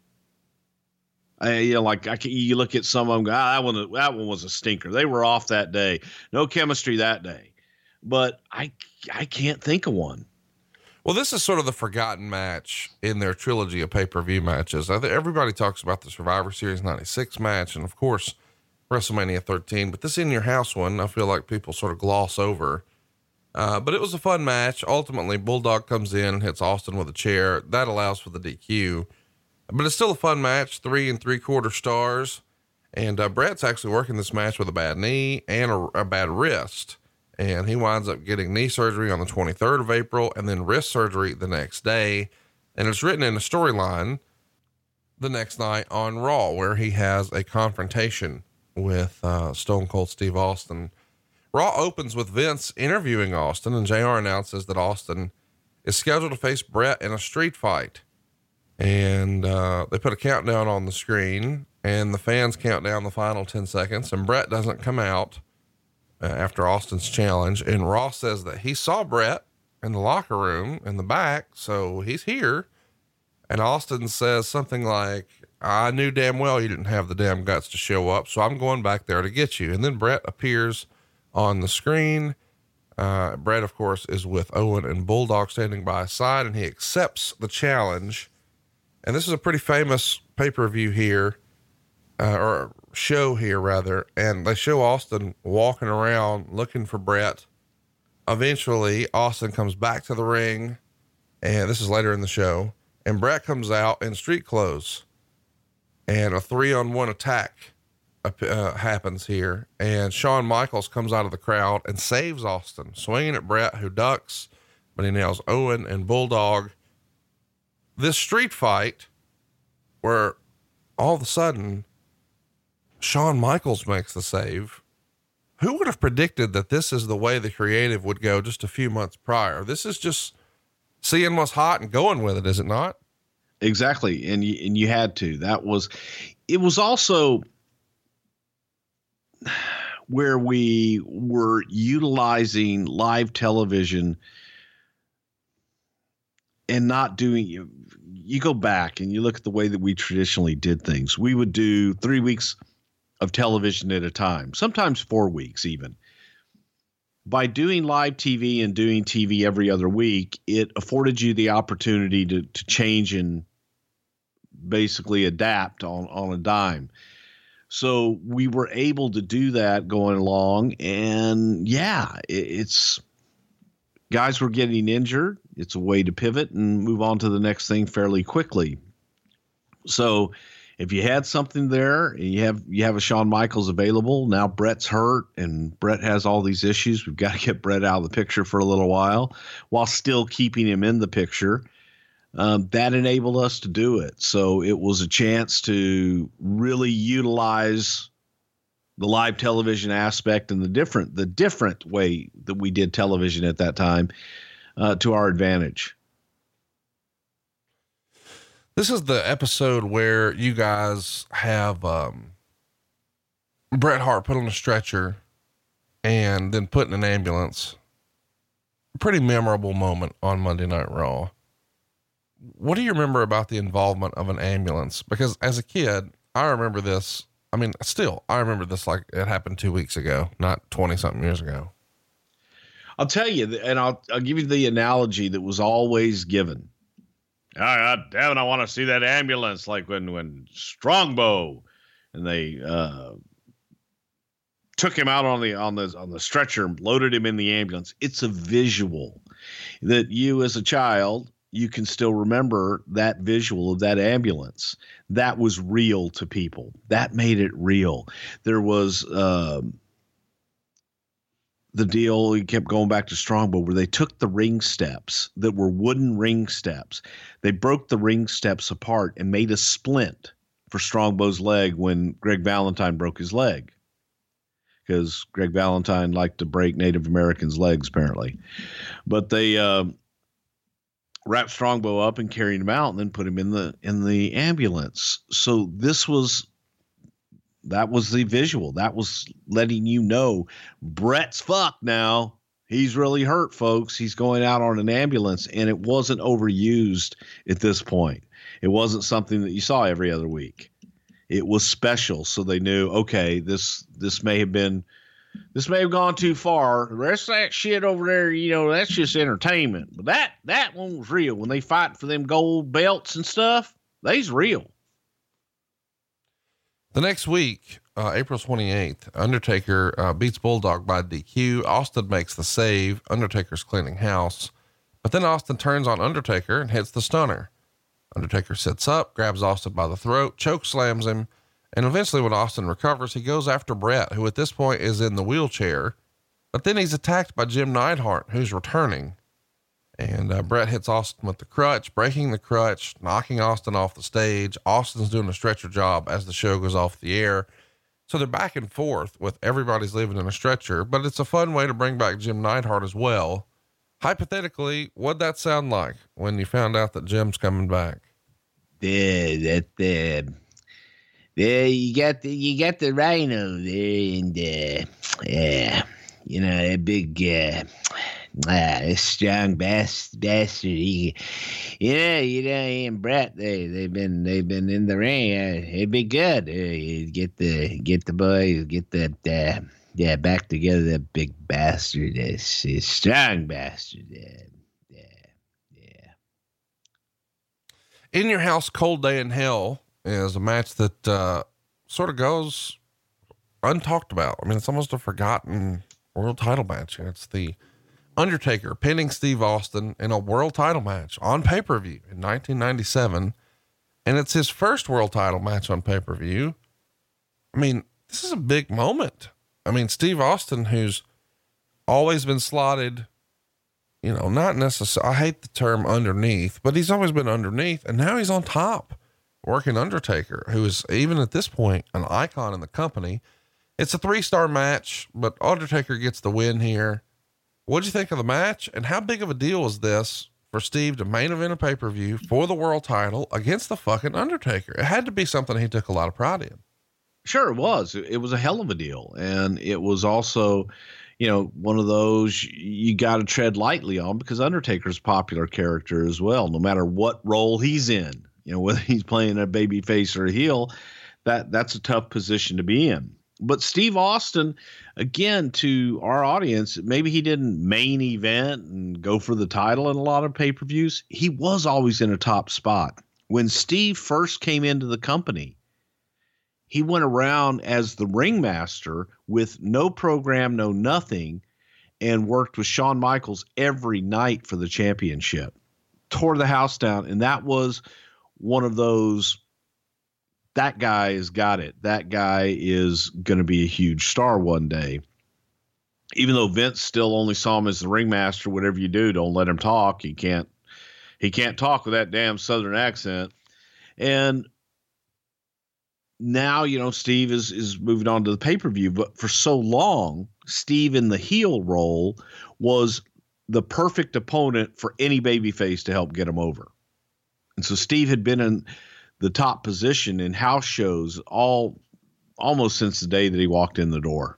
I, you know, like I can, you look at some of them, go, ah, that one, that one was a stinker. They were off that day. No chemistry that day. But I, I can't think of one. Well, this is sort of the forgotten match in their trilogy of pay-per-view matches. I think everybody talks about the Survivor Series ninety-six match, and of course WrestleMania thirteen, but this In Your House one, I feel like people sort of gloss over. Uh, but it was a fun match. Ultimately, Bulldog comes in and hits Austin with a chair. That allows for the D Q, but it's still a fun match. Three and three quarter stars. And, uh, Brett's actually working this match with a bad knee and a, a bad wrist. And he winds up getting knee surgery on the twenty-third of April and then wrist surgery the next day. And it's written in a storyline the next night on Raw, where he has a confrontation with, uh, Stone Cold Steve Austin. Raw opens with Vince interviewing Austin, and J R announces that Austin is scheduled to face Brett in a street fight. And, uh, they put a countdown on the screen, and the fans count down the final ten seconds, and Brett doesn't come out uh, after Austin's challenge. And Raw says that he saw Brett in the locker room in the back, so he's here. And Austin says something like, I knew damn well you didn't have the damn guts to show up, so I'm going back there to get you. And then Brett appears on the screen. Uh, Brett, of course, is with Owen and Bulldog standing by his side, and he accepts the challenge. And this is a pretty famous pay-per-view here, uh, or show here rather. And they show Austin walking around looking for Brett. Eventually Austin comes back to the ring, and this is later in the show, and Brett comes out in street clothes, and a three on one attack Uh, happens here, and Shawn Michaels comes out of the crowd and saves Austin, swinging at Brett, who ducks, but he nails Owen and Bulldog. This street fight, where all of a sudden Shawn Michaels makes the save. who would have predicted that this is the way the creative would go just a few months prior? This is just seeing what's hot and going with it, is it not? Exactly. And you, and you had to. That was, it was also where we were utilizing live television and not doing, you, you go back and you look at the way that we traditionally did things. We would do three weeks of television at a time, sometimes four weeks even. By doing live T V and doing T V every other week, it afforded you the opportunity to, to change and basically adapt on, on a dime. So we were able to do that going along. And yeah, it, it's guys were getting injured. It's a way to pivot and move on to the next thing fairly quickly. So if you had something there and you have, you have a Shawn Michaels available, now Brett's hurt and Brett has all these issues. We've got to get Brett out of the picture for a little while while still keeping him in the picture. Um, that enabled us to do it. So it was a chance to really utilize the live television aspect and the different, the different way that we did television at that time uh, to our advantage. This is the episode where you guys have, um, Bret Hart put on a stretcher and then put in an ambulance. Pretty memorable moment on Monday Night Raw. What do you remember about the involvement of an ambulance? Because as a kid, I remember this. I mean, still, I remember this like it happened two weeks ago, not twenty something years ago. I'll tell you, and I'll, I'll give you the analogy that was always given. Oh, God damn it, I want to see that ambulance, like when, when Strongbow and they, uh, took him out on the, on the, on the stretcher and loaded him in the ambulance. It's a visual that you as a child, you can still remember that visual of that ambulance. That was real to people. That made it real. There was, um, the deal, he kept going back to Strongbow, where they took the ring steps that were wooden ring steps. They broke the ring steps apart and made a splint for Strongbow's leg when Greg Valentine broke his leg. Because Greg Valentine liked to break Native Americans' legs, apparently. But they uh, wrapped Strongbow up and carried him out and then put him in the in the ambulance. So this was... That was the visual. That was letting you know Brett's fucked now. He's really hurt, folks. He's going out on an ambulance, and it wasn't overused at this point. It wasn't something that you saw every other week. It was special, so they knew, okay, this this may have been, this may have gone too far. The rest of that shit over there, you know, that's just entertainment. But that that one was real. When they fight for them gold belts and stuff, they's real. The next week, uh, April twenty-eighth, Undertaker uh, beats Bulldog by D Q. Austin makes the save. Undertaker's cleaning house, but then Austin turns on Undertaker and hits the stunner. Undertaker sits up, grabs Austin by the throat, choke slams him. And eventually when Austin recovers, he goes after Bret, who at this point is in the wheelchair, but then he's attacked by Jim Neidhart, who's returning. And uh, Bret hits Austin with the crutch, breaking the crutch, knocking Austin off the stage. Austin's doing a stretcher job as the show goes off the air. So they're back and forth with everybody's leaving in a stretcher, but it's a fun way to bring back Jim Neidhart as well. Hypothetically, what'd that sound like when you found out that Jim's coming back? Yeah, that, uh, there you got the, you got the Rhino there, and, uh, yeah, you know, that big, uh, Ah, this strong bas- bastard. He, you know, you know, he and Bret, they they've been they've been in the ring. Uh, it'd be good. Uh, you get the get the boys, get that uh, yeah back together. That big bastard, this uh, strong bastard. Uh, yeah, yeah. In Your House, Cold Day in Hell is a match that uh, sort of goes untalked about. I mean, it's almost a forgotten world title match. It's the Undertaker pinning Steve Austin in a world title match on pay-per-view in nineteen ninety-seven. And it's his first world title match on pay-per-view. I mean, this is a big moment. I mean, Steve Austin, who's always been slotted, you know, not necessarily, I hate the term underneath, but he's always been underneath. And now he's on top working Undertaker, who is even at this point an icon in the company. It's a three-star match, but Undertaker gets the win here. What'd you think of the match, and how big of a deal is this for Steve to main event a pay-per-view for the world title against the fucking Undertaker? It had to be something he took a lot of pride in. Sure, it was. It was a hell of a deal. And it was also, you know, one of those you got to tread lightly on, because Undertaker's a popular character as well, no matter what role he's in. You know, whether he's playing a baby face or a heel, that that's a tough position to be in. But Steve Austin, again, to our audience, maybe he didn't main event and go for the title in a lot of pay-per-views. He was always in a top spot. When Steve first came into the company, he went around as the ringmaster with no program, no nothing, and worked with Shawn Michaels every night for the championship. Tore the house down, and that was one of those, that guy has got it. That guy is going to be a huge star one day. Even though Vince still only saw him as the ringmaster, whatever you do, don't let him talk. He can't, he can't talk with that damn Southern accent. And now, you know, Steve is, is moving on to the pay-per-view, but for so long, Steve in the heel role was the perfect opponent for any babyface to help get him over. And so Steve had been in the top position in house shows all almost since the day that he walked in the door.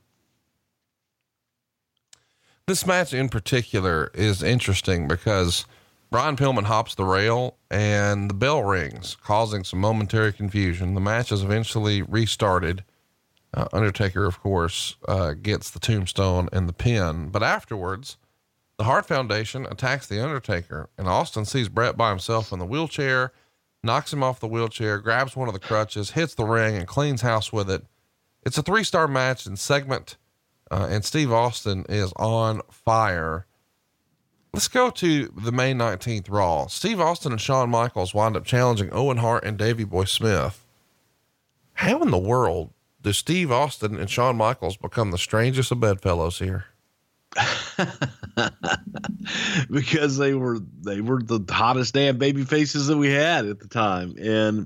This match in particular is interesting because Brian Pillman hops the rail and the bell rings, causing some momentary confusion. The match is eventually restarted. Uh, Undertaker, of course, uh, gets the tombstone and the pin, but afterwards the Hart Foundation attacks the Undertaker, and Austin sees Bret by himself in the wheelchair, knocks him off the wheelchair, grabs one of the crutches, hits the ring, and cleans house with it. It's a three-star match and segment, uh, and Steve Austin is on fire. Let's go to the May nineteenth Raw. Steve Austin and Shawn Michaels wind up challenging Owen Hart and Davey Boy Smith. How in the world do Steve Austin and Shawn Michaels become the strangest of bedfellows here? Because they were they were the hottest damn baby faces that we had at the time. And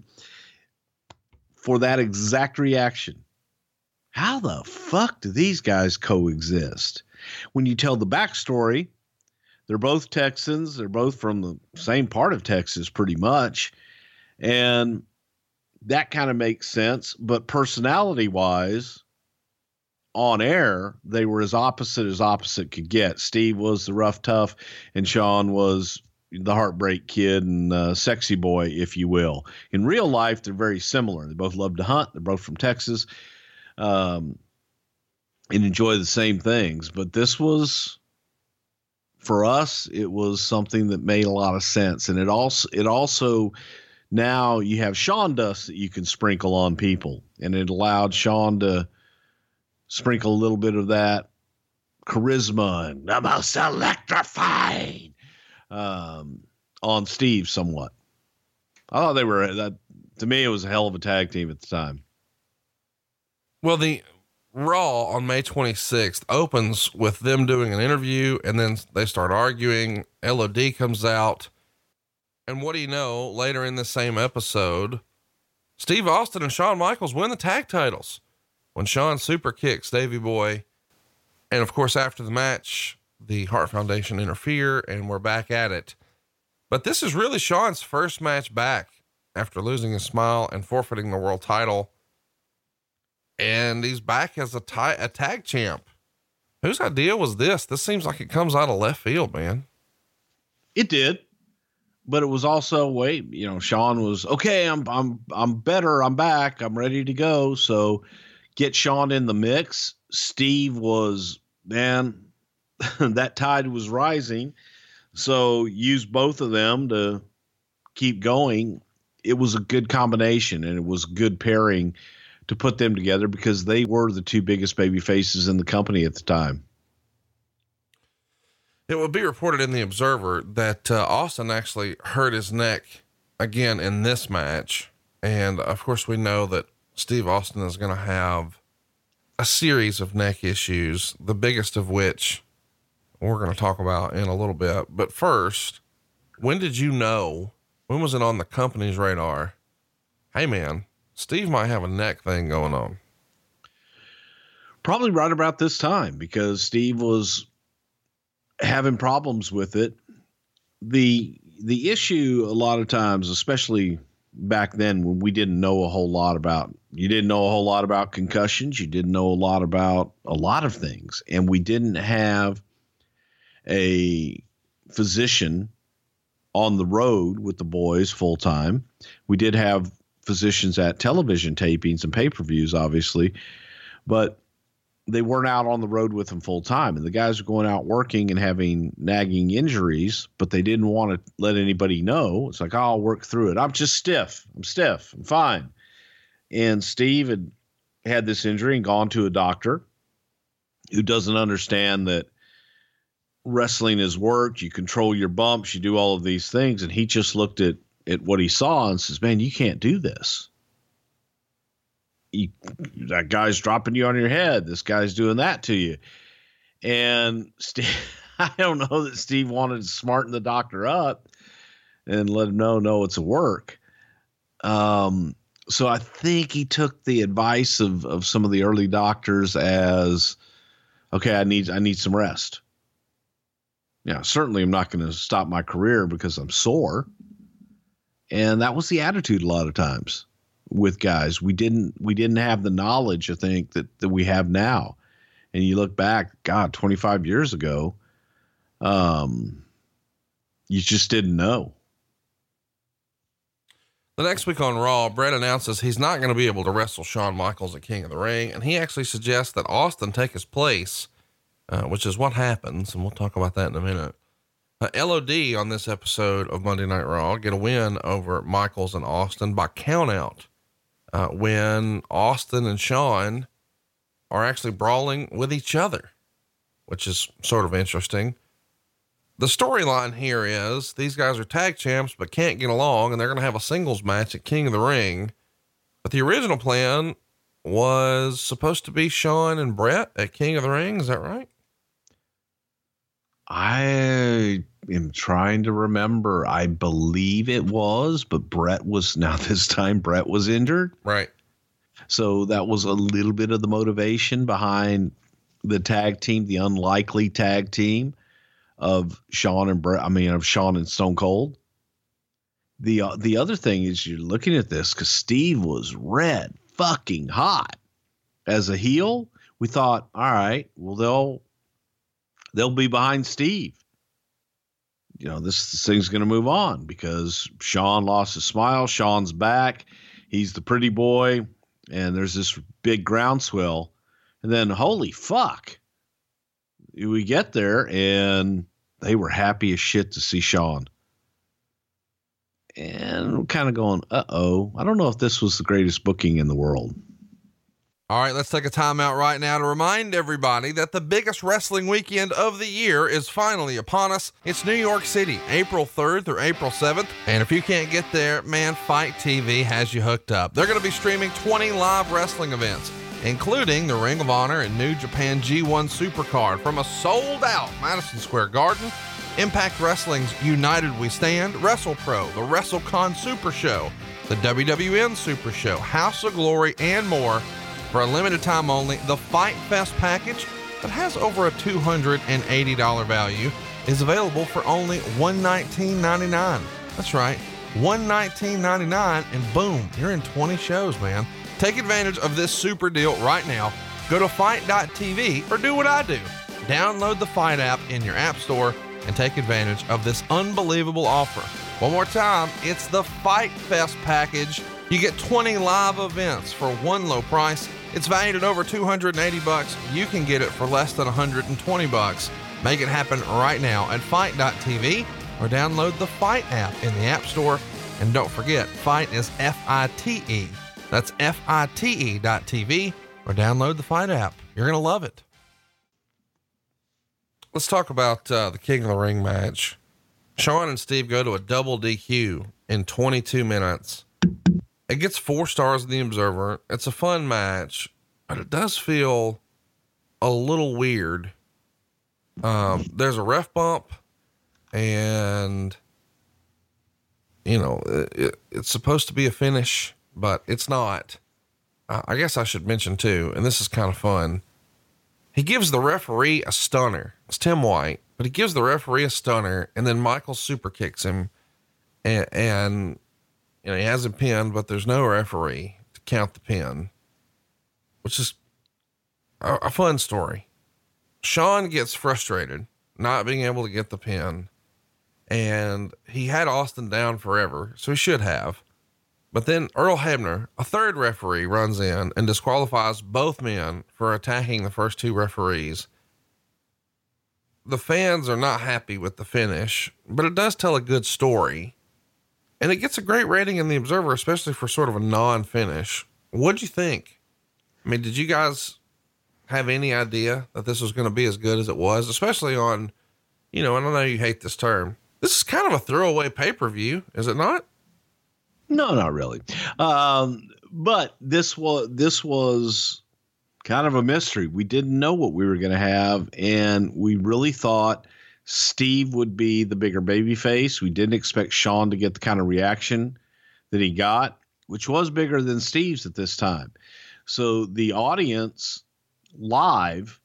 for that exact reaction, how the fuck do these guys coexist? When you tell the backstory, they're both Texans. They're both from the same part of Texas, pretty much. And that kind of makes sense. But personality wise, on air, they were as opposite as opposite could get. Steve was the rough, tough, and Shawn was the heartbreak kid and uh, sexy boy, if you will. In real life, they're very similar. They both love to hunt. They're both from Texas, um, and enjoy the same things. But this was, for us, it was something that made a lot of sense. And it also, it also, now you have Shawn dust that you can sprinkle on people, and it allowed Shawn to sprinkle a little bit of that charisma and the most electrifying um, on Steve somewhat. I thought they were, that to me, it was a hell of a tag team at the time. Well, the Raw on May twenty-sixth opens with them doing an interview, and then they start arguing. L O D comes out, and what do you know, later in the same episode, Steve Austin and Shawn Michaels win the tag titles when Shawn super kicks Davey Boy. And of course, after the match, the Hart Foundation interfere and we're back at it. But this is really Shawn's first match back after losing his smile and forfeiting the world title. And he's back as a, tie, a tag champ. Whose idea was this? This seems like it comes out of left field, man. It did. But it was also, wait, you know, Shawn was, okay, I'm, I'm, I'm better. I'm back. I'm ready to go. So get Shawn in the mix. Steve was, man, that tide was rising. So use both of them to keep going. It was a good combination, and it was good pairing to put them together because they were the two biggest baby faces in the company at the time. It will be reported in the Observer that uh, Austin actually hurt his neck again in this match. And of course we know that Steve Austin is going to have a series of neck issues, the biggest of which we're going to talk about in a little bit. But first, when did you know, when was it on the company's radar? Hey man, Steve might have a neck thing going on. Probably right about this time because Steve was having problems with it. The the issue a lot of times, especially back then when we didn't know a whole lot about, you didn't know a whole lot about concussions. You didn't know a lot about a lot of things. And we didn't have a physician on the road with the boys full time. We did have physicians at television tapings and pay-per-views, obviously, but they weren't out on the road with them full time. And the guys were going out working and having nagging injuries, but they didn't want to let anybody know. It's like, oh, I'll work through it. I'm just stiff. I'm stiff. I'm fine. And Steve had had this injury and gone to a doctor who doesn't understand that wrestling is work. You control your bumps. You do all of these things. And he just looked at, at what he saw and says, man, you can't do this. You, that guy's dropping you on your head. This guy's doing that to you. And Steve, I don't know that Steve wanted to smarten the doctor up and let him know, no, it's a work. Um, so I think he took the advice of, of some of the early doctors as, okay, I need, I need some rest. Yeah, certainly I'm not going to stop my career because I'm sore. And that was the attitude a lot of times with guys. We didn't we didn't have the knowledge, I think, that, that we have now. And you look back, God, twenty-five years ago, um, you just didn't know. The next week on Raw, Bret announces he's not going to be able to wrestle Shawn Michaels at King of the Ring, and he actually suggests that Austin take his place, uh, which is what happens, and we'll talk about that in a minute. Uh, L O D on this episode of Monday Night Raw get a win over Michaels and Austin by countout, uh, when Austin and Shawn are actually brawling with each other, which is sort of interesting. The storyline here is these guys are tag champs, but can't get along, and they're going to have a singles match at King of the Ring. But the original plan was supposed to be Shawn and Bret at King of the Ring. Is that right? I am trying to remember. I believe it was, but Bret was, now this time Bret was injured. Right. So that was a little bit of the motivation behind the tag team, the unlikely tag team of Shawn and Bret. I mean, of Shawn and Stone Cold. The, uh, the other thing is you're looking at this because Steve was red fucking hot as a heel. We thought, all right, well, they'll, they'll be behind Steve. You know, this, this thing's going to move on because Shawn lost his smile. Shawn's back. He's the pretty boy. And there's this big groundswell. And then, holy fuck, we get there and they were happy as shit to see Shawn. And we're kind of going, uh-oh, I don't know if this was the greatest booking in the world. All right, let's take a time out right now to remind everybody that the biggest wrestling weekend of the year is finally upon us. It's New York City, April third through April seventh. And if you can't get there, man, Fight T V has you hooked up. They're going to be streaming twenty live wrestling events, including the Ring of Honor and New Japan G one Supercard from a sold-out Madison Square Garden, Impact Wrestling's United We Stand, WrestlePro, the WrestleCon Super Show, the W W N Super Show, House of Glory, and more. For a limited time only, the Fight Fest package that has over a two hundred eighty dollars value is available for only one hundred nineteen dollars and ninety-nine cents. That's right, one hundred nineteen dollars and ninety-nine cents, and boom, you're in twenty shows, man. Take advantage of this super deal right now. Go to fight dot t v or do what I do. Download the Fight app in your app store and take advantage of this unbelievable offer. One more time, it's the Fight Fest package. You get twenty live events for one low price. It's valued at over two hundred eighty bucks. You can get it for less than one hundred twenty bucks. Make it happen right now at fight dot t v or download the Fight app in the App Store. And don't forget, Fight is F I T E. That's F I T E dot T V or download the Fight app. You're going to love it. Let's talk about uh, the King of the Ring match. Shawn and Steve go to a double D Q in twenty-two minutes. It gets four stars in the Observer. It's a fun match, but it does feel a little weird. Um, there's a ref bump and, you know, it, it, it's supposed to be a finish, but it's not. Uh, I guess I should mention too, and this is kind of fun. He gives the referee a stunner. It's Tim White, but he gives the referee a stunner, and then Michael super kicks him, and, and you know, he has him pinned, but there's no referee to count the pin, which is a, a fun story. Shawn gets frustrated not being able to get the pin, and he had Austin down forever, so he should have. But then Earl Hebner, a third referee, runs in and disqualifies both men for attacking the first two referees. The fans are not happy with the finish, but it does tell a good story. And it gets a great rating in the Observer, especially for sort of a non-finish. What'd you think? I mean, did you guys have any idea that this was going to be as good as it was? Especially on, you know, and I know you hate this term. This is kind of a throwaway pay-per-view, is it not? No, not really. Um, but this was, this was kind of a mystery. We didn't know what we were going to have. And we really thought Steve would be the bigger baby face. We didn't expect Shawn to get the kind of reaction that he got, which was bigger than Steve's at this time. So the audience live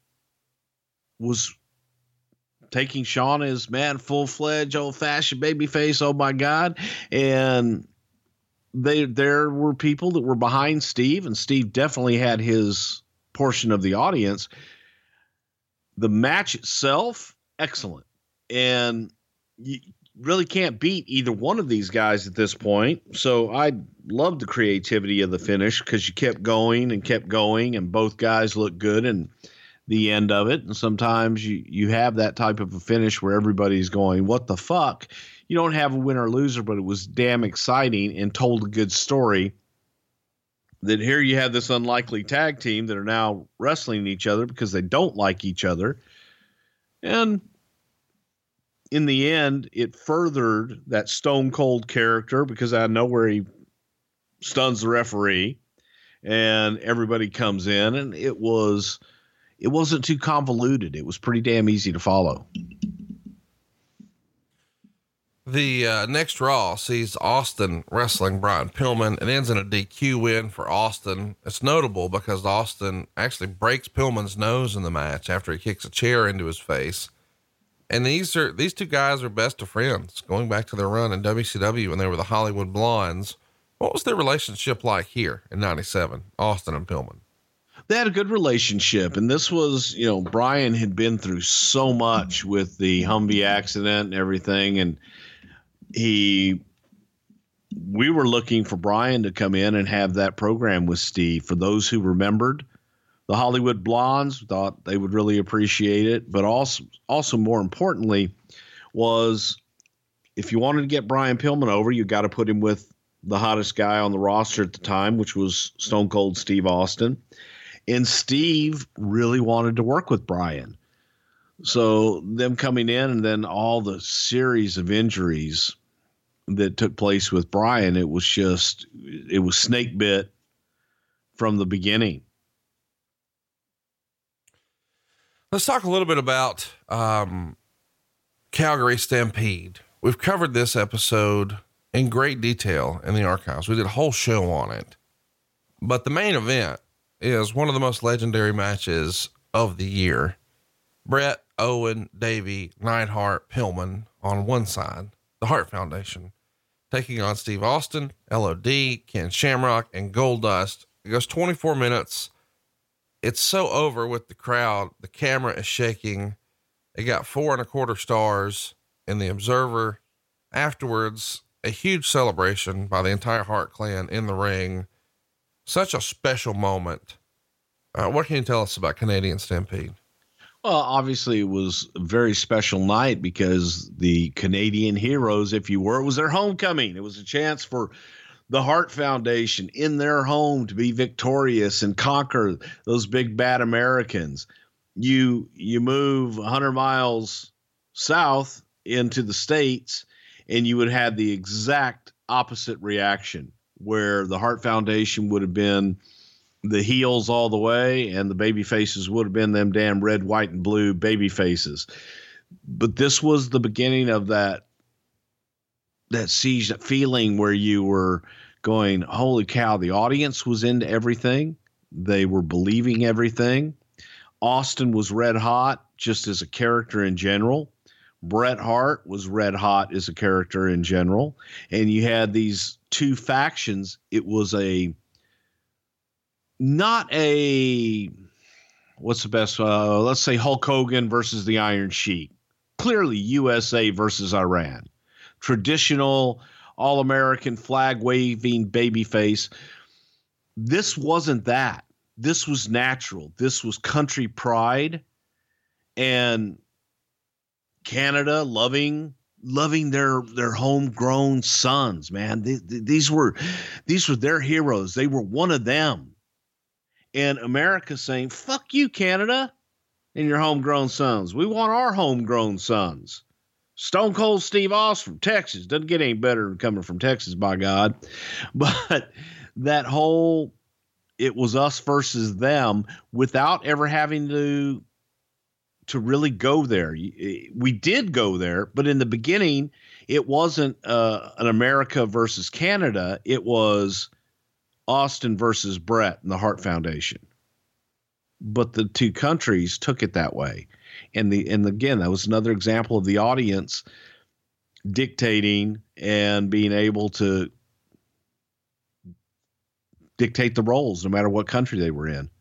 was taking Shawn as, man, full-fledged, old-fashioned baby face. Oh my God. And They, there were people that were behind Steve, and Steve definitely had his portion of the audience. The match itself, excellent. And you really can't beat either one of these guys at this point. So I loved the creativity of the finish because you kept going and kept going, and both guys looked good in the end of it. And sometimes you, you have that type of a finish where everybody's going, what the fuck? You don't have a winner or loser, but it was damn exciting and told a good story that here you have this unlikely tag team that are now wrestling each other because they don't like each other. And in the end, it furthered that Stone Cold character because I know where he stuns the referee and everybody comes in, and it was, it wasn't too convoluted. It was pretty damn easy to follow. The uh, next Raw sees Austin wrestling Brian Pillman. It ends in a D Q win for Austin. It's notable because Austin actually breaks Pillman's nose in the match after he kicks a chair into his face. And these are, these two guys are best of friends going back to their run in W C W when they were the Hollywood Blondes. What was their relationship like here in ninety-seven, Austin and Pillman? They had a good relationship, and this was, you know, Brian had been through so much with the Humvee accident and everything. And he, we were looking for Brian to come in and have that program with Steve. For those who remembered the Hollywood Blondes, thought they would really appreciate it. But also, also more importantly was if you wanted to get Brian Pillman over, you got to put him with the hottest guy on the roster at the time, which was Stone Cold Steve Austin. And Steve really wanted to work with Brian. So them coming in and then all the series of injuries that took place with Brian, it was just, it was snake bit from the beginning. Let's talk a little bit about um, Calgary Stampede. We've covered this episode in great detail in the archives. We did a whole show on it, but the main event is one of the most legendary matches of the year. Brett, Owen, Davey, Neidhart, Pillman on one side, the Hart Foundation, taking on Steve Austin, L O D, Ken Shamrock, and Goldust. It goes twenty-four minutes. It's so over with the crowd. The camera is shaking. It got four and a quarter stars in the Observer. Afterwards, a huge celebration by the entire Hart clan in the ring. Such a special moment. Uh, what can you tell us about Canadian Stampede? Well, obviously it was a very special night because the Canadian heroes, if you were, it was their homecoming. It was a chance for the Hart Foundation in their home to be victorious and conquer those big bad Americans. You, you move a hundred miles south into the States and you would have the exact opposite reaction where the Hart Foundation would have been the heels all the way and the baby faces would have been them damn red, white, and blue baby faces. But this was the beginning of that, that siege, that feeling where you were going, holy cow, the audience was into everything. They were believing everything. Austin was red hot just as a character in general. Bret Hart was red hot as a character in general. And you had these two factions. It was a, not a, what's the best, uh, let's say Hulk Hogan versus the Iron Sheik. Clearly U S A versus Iran. Traditional, all-American flag-waving babyface. This wasn't that. This was natural. This was country pride. And Canada loving loving their their homegrown sons, man. They, they, these were these were their heroes. They were one of them. And America saying, fuck you, Canada, and your homegrown sons. We want our homegrown sons. Stone Cold Steve Austin from Texas. Doesn't get any better than coming from Texas, by God. But that whole, it was us versus them without ever having to to really go there. We did go there, but in the beginning, it wasn't uh, an America versus Canada. It was Austin versus Bret and the Hart Foundation. But the two countries took it that way. And the and again, that was another example of the audience dictating and being able to dictate the roles no matter what country they were in.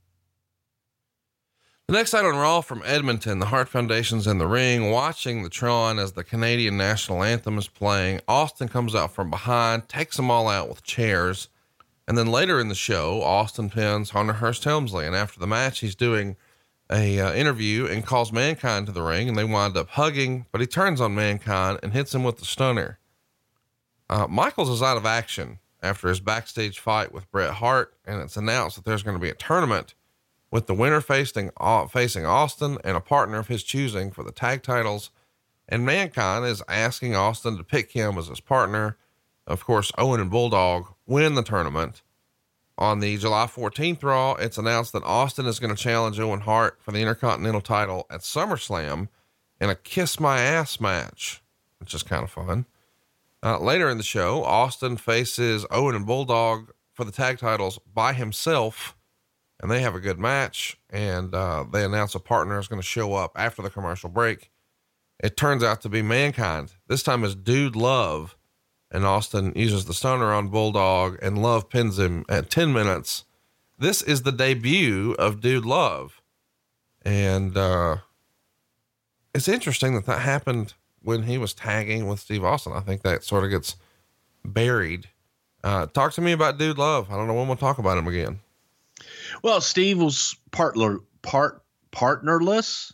The next night on Raw from Edmonton, the Hart Foundation's in the ring watching the Tron as the Canadian national anthem is playing. Austin comes out from behind, takes them all out with chairs. And then later in the show, Austin pins Hunter Hearst Helmsley. And after the match, he's doing a uh, interview and calls Mankind to the ring, and they wind up hugging, but he turns on Mankind and hits him with the stunner. Uh, Michaels is out of action after his backstage fight with Bret Hart. And it's announced that there's going to be a tournament with the winner facing, uh, facing Austin and a partner of his choosing for the tag titles. And Mankind is asking Austin to pick him as his partner. Of course, Owen and Bulldog win the tournament. On the July fourteenth Raw, it's announced that Austin is going to challenge Owen Hart for the Intercontinental title at SummerSlam in a Kiss My Ass match, which is kind of fun. Uh, later in the show, Austin faces Owen and Bulldog for the tag titles by himself, and they have a good match. And uh, they announce a partner is going to show up after the commercial break. It turns out to be Mankind. This time is Dude Love. And Austin uses the stunner on Bulldog, and Love pins him at ten minutes. This is the debut of Dude Love. And, uh, it's interesting that that happened when he was tagging with Steve Austin. I think that sort of gets buried. Uh, talk to me about Dude Love. I don't know when we'll talk about him again. Well, Steve was partner, part partnerless,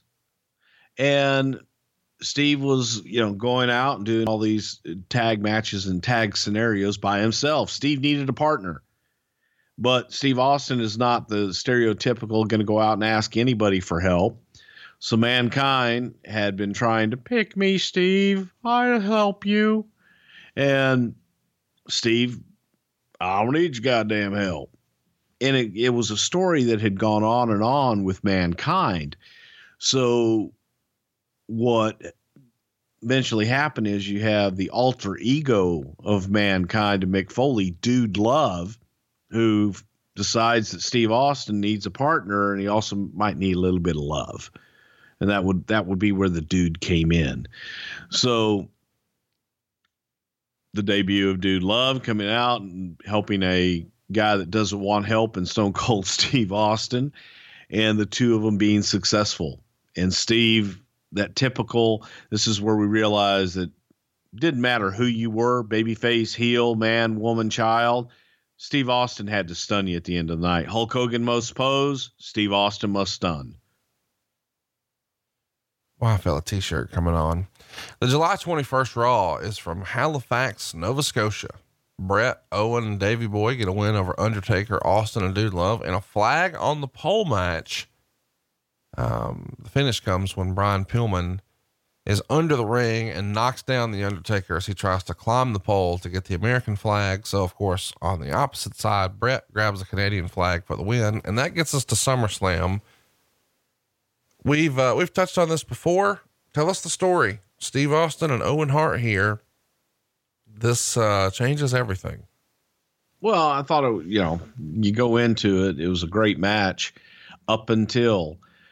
and Steve was, you know, going out and doing all these tag matches and tag scenarios by himself. Steve needed a partner, but Steve Austin is not the stereotypical going to go out and ask anybody for help. So Mankind had been trying to pick me, Steve, I'll help you. And Steve, I don't need your goddamn help. And it, it was a story that had gone on and on with Mankind. So what eventually happened is you have the alter ego of Mankind, and Mick Foley, Dude Love, who decides that Steve Austin needs a partner, and he also might need a little bit of love. And that would, that would be where the Dude came in. So the debut of Dude Love coming out and helping a guy that doesn't want help in Stone Cold Steve Austin, and the two of them being successful. And Steve, that typical, this is where we realize that it didn't matter who you were, babyface, heel, man, woman, child. Steve Austin had to stun you at the end of the night. Hulk Hogan must pose, Steve Austin must stun. Wow, I felt a t-shirt coming on. The July twenty-first Raw is from Halifax, Nova Scotia. Bret, Owen, and Davey Boy get a win over Undertaker, Austin, and Dude Love in a flag on the pole match. Um, the finish comes when Brian Pillman is under the ring and knocks down the Undertaker as he tries to climb the pole to get the American flag. So of course, on the opposite side, Bret grabs the Canadian flag for the win, and that gets us to SummerSlam. We've, uh, we've touched on this before. Tell us the story. Steve Austin and Owen Hart here. This, uh, changes everything. Well, I thought, it, you know, you go into it, it was a great match up until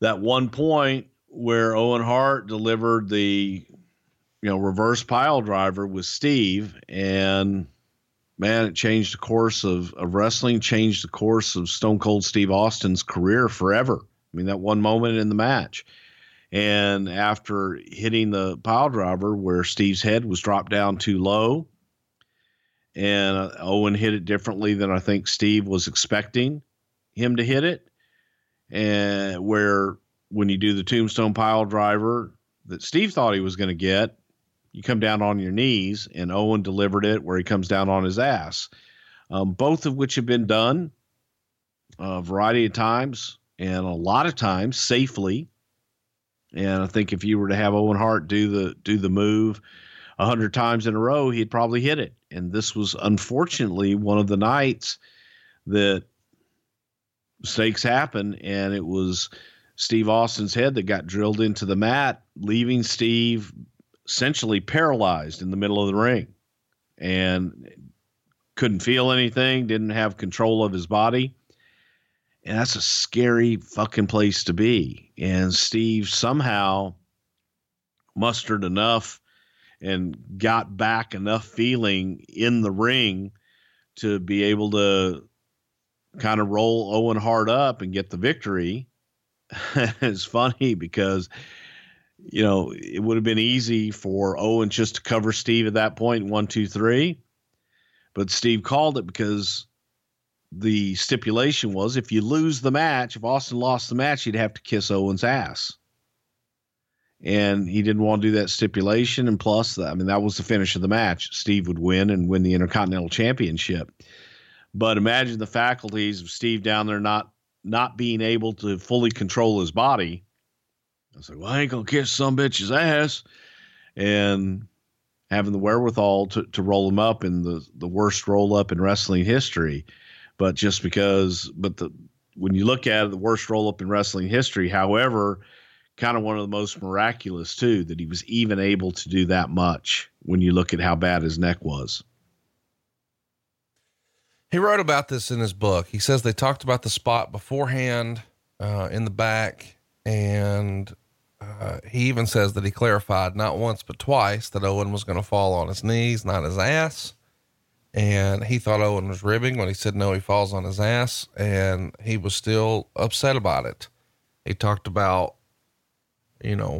that one point where Owen Hart delivered the, you know, reverse pile driver with Steve, and man, it changed the course of, of wrestling, changed the course of Stone Cold Steve Austin's career forever. I mean, that one moment in the match. And after hitting the pile driver where Steve's head was dropped down too low, and uh, Owen hit it differently than I think Steve was expecting him to hit it. And where when you do the tombstone pile driver that Steve thought he was going to get, you come down on your knees, and Owen delivered it where he comes down on his ass. Um, both of which have been done a variety of times, and a lot of times safely. And I think if you were to have Owen Hart do the do the move a hundred times in a row, he'd probably hit it. And this was unfortunately one of the nights that mistakes happen, and it was Steve Austin's head that got drilled into the mat, leaving Steve essentially paralyzed in the middle of the ring, and couldn't feel anything, didn't have control of his body. And that's a scary fucking place to be. And Steve somehow mustered enough and got back enough feeling in the ring to be able to kind of roll Owen Hart up and get the victory. It's funny because, you know, it would have been easy for Owen just to cover Steve at that point, one, two, three. But Steve called it because the stipulation was if you lose the match, if Austin lost the match, he'd have to kiss Owen's ass. And he didn't want to do that stipulation. And plus, I mean, that was the finish of the match. Steve would win and win the Intercontinental Championship. But imagine the faculties of Steve down there not not being able to fully control his body. I was like, well, I ain't going to kiss some bitch's ass. And having the wherewithal to, to roll him up in the, the worst roll up in wrestling history. But just because, but the, when you look at it, the worst roll up in wrestling history, however, kind of one of the most miraculous too, that he was even able to do that much when you look at how bad his neck was. He wrote about this in his book. He says they talked about the spot beforehand, uh, in the back. And, uh, he even says that he clarified not once, but twice that Owen was going to fall on his knees, not his ass. And he thought Owen was ribbing when he said, no, he falls on his ass. And he was still upset about it. He talked about, you know,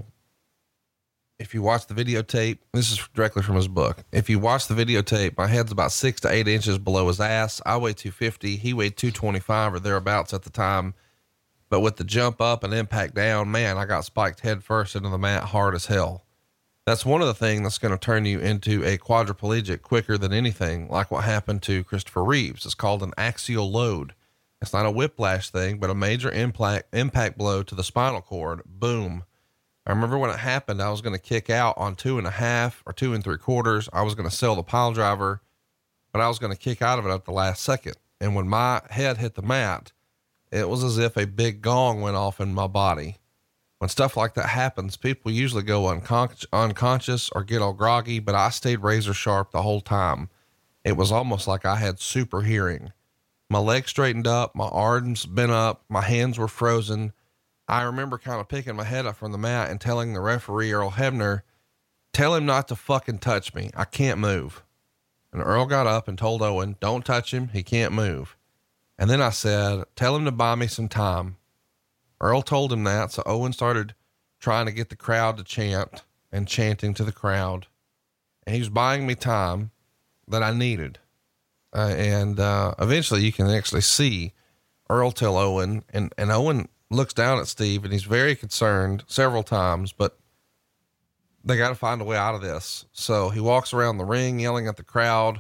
if you watch the videotape, this is directly from his book. If you watch the videotape, my head's about six to eight inches below his ass. I weigh two fifty. He weighed two twenty-five or thereabouts at the time. But with the jump up and impact down, man, I got spiked head first into the mat hard as hell. That's one of the things that's going to turn you into a quadriplegic quicker than anything, like what happened to Christopher Reeves. It's called an axial load. It's not a whiplash thing, but a major impact, impact blow to the spinal cord. Boom. I remember when it happened, I was going to kick out on two and a half or two and three quarters. I was going to sell the pile driver, but I was going to kick out of it at the last second. And when my head hit the mat, it was as if a big gong went off in my body. When stuff like that happens, people usually go uncon- unconscious or get all groggy, but I stayed razor sharp the whole time. It was almost like I had super hearing. My legs straightened up, my arms bent up, my hands were frozen. I remember kind of picking my head up from the mat and telling the referee, Earl Hebner, tell him not to fucking touch me. I can't move. And Earl got up and told Owen, don't touch him. He can't move. And then I said, tell him to buy me some time. Earl told him that. So Owen started trying to get the crowd to chant and chanting to the crowd. And he was buying me time that I needed. Uh, and, uh, eventually you can actually see Earl tell Owen, and, and Owen looks down at Steve and he's very concerned several times, but they got to find a way out of this. So he walks around the ring yelling at the crowd,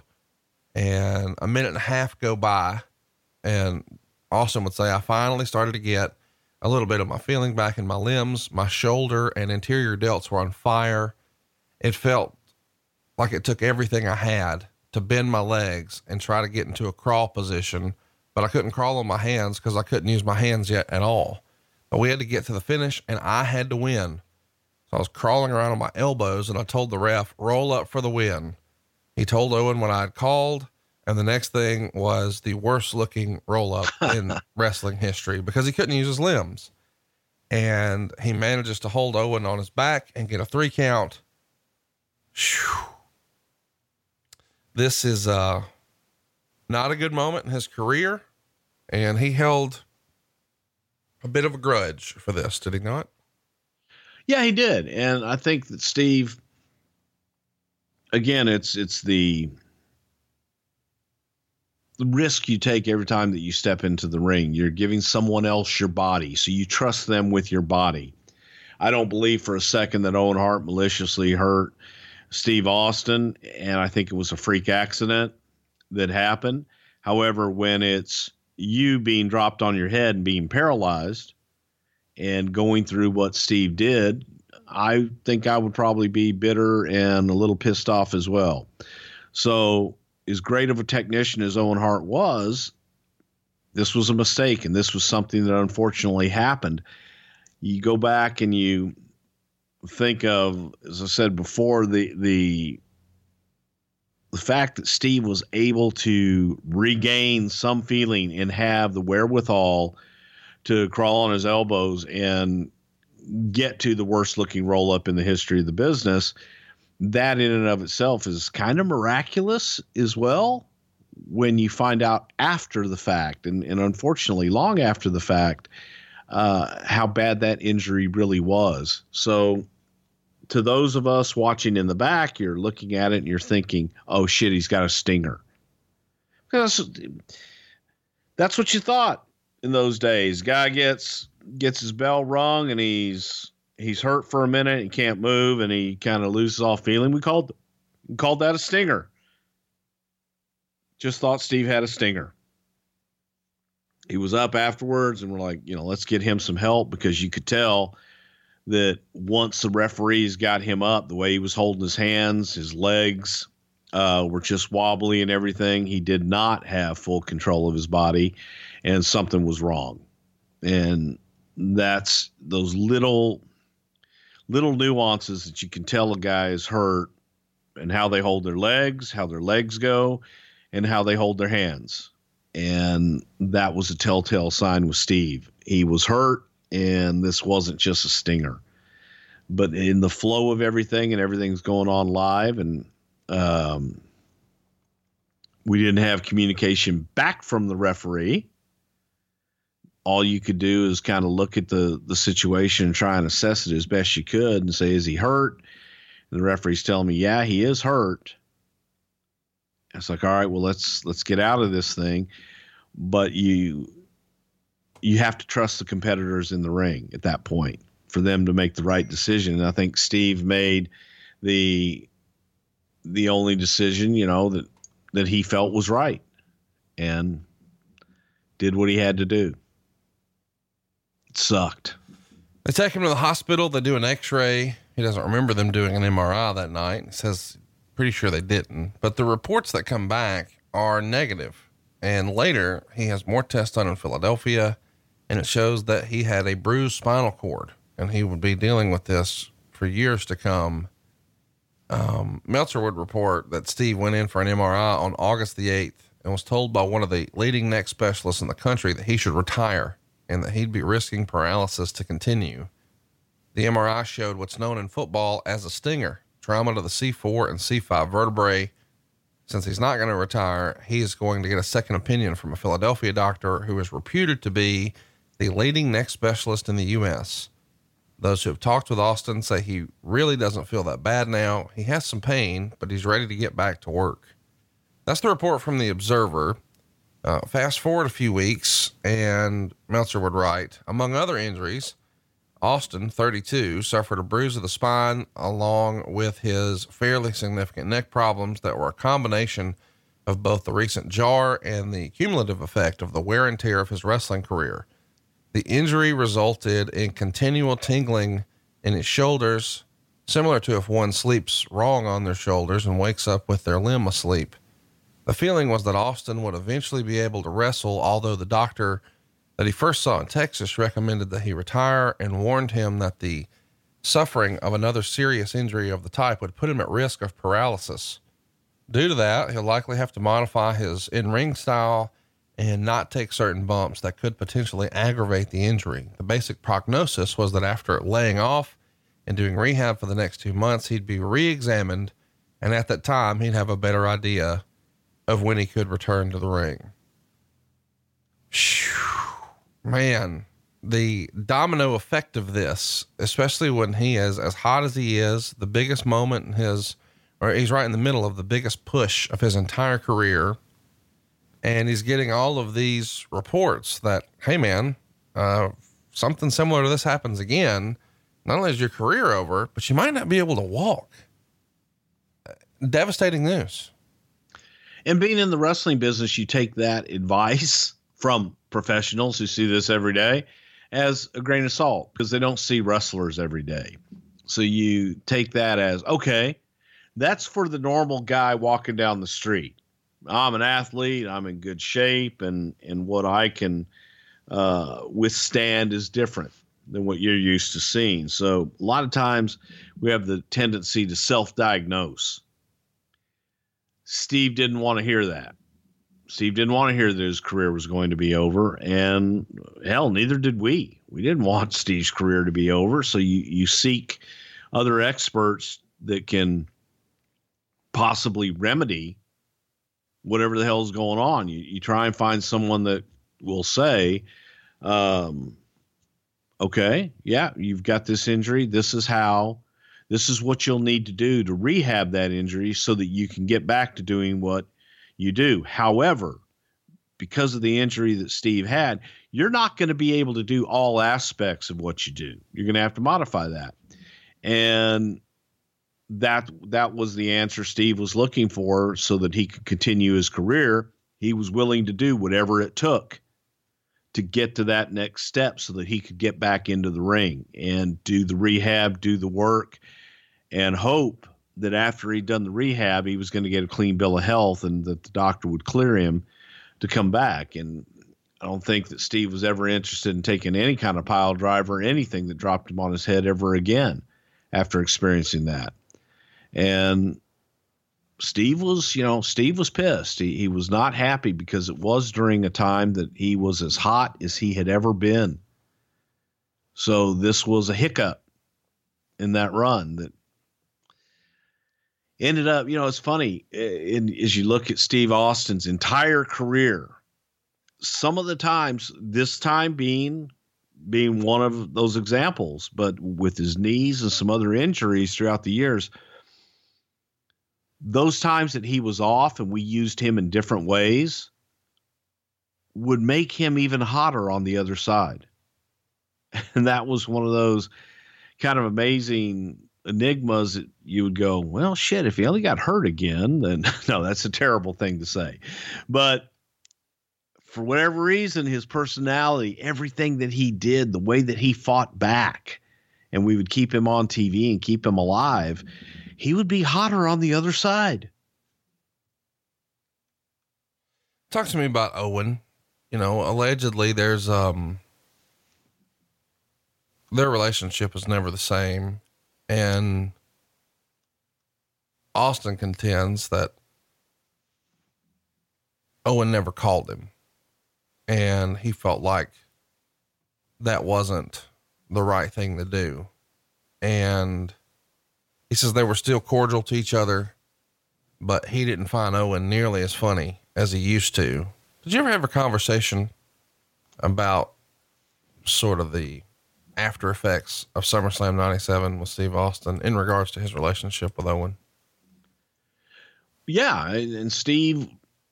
and a minute and a half go by, and Austin would say, I finally started to get a little bit of my feeling back in my limbs. My shoulder and interior delts were on fire. It felt like it took everything I had to bend my legs and try to get into a crawl position, but I couldn't crawl on my hands because I couldn't use my hands yet at all. But we had to get to the finish, and I had to win. So I was crawling around on my elbows, and I told the ref, roll up for the win. He told Owen what I had called, and the next thing was the worst looking roll up in wrestling history because he couldn't use his limbs. and he manages to hold Owen on his back and get a three count. Whew. This is uh, not a good moment in his career, and he held a bit of a grudge for this, did he not? Yeah, he did. And I think that Steve, again, it's, it's the, the risk you take every time that you step into the ring. You're giving someone else your body, so you trust them with your body. I don't believe for a second that Owen Hart maliciously hurt Steve Austin, and I think it was a freak accident that happened. However, when it's you being dropped on your head and being paralyzed and going through what Steve did, I think I would probably be bitter and a little pissed off as well. So as great of a technician as Owen Hart was, this was a mistake, and this was something that unfortunately happened. You go back and you think of, as I said before, the the the fact that Steve was able to regain some feeling and have the wherewithal to crawl on his elbows and get to the worst looking roll up in the history of the business. That in and of itself is kind of miraculous as well when you find out after the fact, and, and unfortunately long after the fact, uh, how bad that injury really was. So to those of us watching in the back, you're looking at it and you're thinking, oh shit, he's got a stinger. Because that's what you thought in those days. Guy gets, gets his bell rung and he's, he's hurt for a minute. He can't move and he kind of loses all feeling. We called, we called that a stinger. Just thought Steve had a stinger. He was up afterwards and we're like, you know, let's get him some help, because you could tell that once the referees got him up, the way he was holding his hands, his legs uh, were just wobbly and everything. He did not have full control of his body, and something was wrong. And that's those little, little nuances that you can tell a guy is hurt, and how they hold their legs, how their legs go, and how they hold their hands. And that was a telltale sign with Steve. He was hurt, and this wasn't just a stinger. But in the flow of everything, and everything's going on live, and um, we didn't have communication back from the referee. All you could do is kind of look at the, the situation and try and assess it as best you could and say, is he hurt? And the referee's telling me, yeah, he is hurt. It's like, all right, well, let's, let's get out of this thing. But you, you have to trust the competitors in the ring at that point for them to make the right decision. And I think Steve made the, the only decision, you know, that, that he felt was right, and did what he had to do. It sucked. They take him to the hospital. They do an x-ray. He doesn't remember them doing an M R I that night. He says, pretty sure they didn't, but the reports that come back are negative. And later he has more tests done in Philadelphia, and it shows that he had a bruised spinal cord, and he would be dealing with this for years to come. Um, Meltzer would report that Steve went in for an M R I on August the eighth and was told by one of the leading neck specialists in the country that he should retire and that he'd be risking paralysis to continue. The M R I showed what's known in football as a stinger, trauma to the C four and C five vertebrae. Since he's not going to retire, he is going to get a second opinion from a Philadelphia doctor who is reputed to be the leading neck specialist in the U S. Those who have talked with Austin say he really doesn't feel that bad now. He has some pain, but he's ready to get back to work. That's the report from the Observer. Uh, fast forward a few weeks, and Meltzer would write, among other injuries, Austin, thirty-two, suffered a bruise of the spine along with his fairly significant neck problems that were a combination of both the recent jar and the cumulative effect of the wear and tear of his wrestling career. The injury resulted in continual tingling in his shoulders, similar to if one sleeps wrong on their shoulders and wakes up with their limb asleep. The feeling was that Austin would eventually be able to wrestle, although the doctor that he first saw in Texas recommended that he retire and warned him that the suffering of another serious injury of the type would put him at risk of paralysis. Due to that, he'll likely have to modify his in-ring style and not take certain bumps that could potentially aggravate the injury. The basic prognosis was that after laying off and doing rehab for the next two months, he'd be re-examined. And at that time, he'd have a better idea of when he could return to the ring. Man, the domino effect of this, especially when he is as hot as he is, the biggest moment in his, or he's right in the middle of the biggest push of his entire career. And he's getting all of these reports that, hey man, uh, something similar to this happens again. Not only is your career over, but you might not be able to walk. Devastating news. And being in the wrestling business, you take that advice from professionals who see this every day as a grain of salt, because they don't see wrestlers every day. So you take that as, okay, that's for the normal guy walking down the street. I'm an athlete, I'm in good shape, and, and what I can uh, withstand is different than what you're used to seeing. So a lot of times we have the tendency to self-diagnose. Steve didn't want to hear that. Steve didn't want to hear that his career was going to be over, and hell, neither did we. We didn't want Steve's career to be over. So you, you seek other experts that can possibly remedy whatever the hell is going on. You, you try and find someone that will say, um, okay, yeah, you've got this injury. This is how, this is what you'll need to do to rehab that injury so that you can get back to doing what you do. However, because of the injury that Steve had, you're not going to be able to do all aspects of what you do. You're going to have to modify that. And that, that was the answer Steve was looking for so that he could continue his career. He was willing to do whatever it took to get to that next step so that he could get back into the ring and do the rehab, do the work, and hope that after he'd done the rehab, he was going to get a clean bill of health and that the doctor would clear him to come back. And I don't think that Steve was ever interested in taking any kind of pile driver or anything that dropped him on his head ever again after experiencing that. And Steve was, you know, Steve was pissed. He, he was not happy because it was during a time that he was as hot as he had ever been. So this was a hiccup in that run that ended up, you know, it's funny in, as you look at Steve Austin's entire career, some of the times, this time being, being one of those examples, but with his knees and some other injuries throughout the years, those times that he was off and we used him in different ways would make him even hotter on the other side. And that was one of those kind of amazing enigmas that you would go, well, shit, if he only got hurt again, then no, that's a terrible thing to say. But for whatever reason, his personality, everything that he did, the way that he fought back, and we would keep him on T V and keep him alive, he would be hotter on the other side. Talk to me about Owen. You know, allegedly there's, um, their relationship was never the same. And Austin contends that Owen never called him, and he felt like that wasn't the right thing to do. And he says they were still cordial to each other, but he didn't find Owen nearly as funny as he used to. Did you ever have a conversation about sort of the after effects of SummerSlam ninety-seven with Steve Austin in regards to his relationship with Owen? Yeah. And Steve,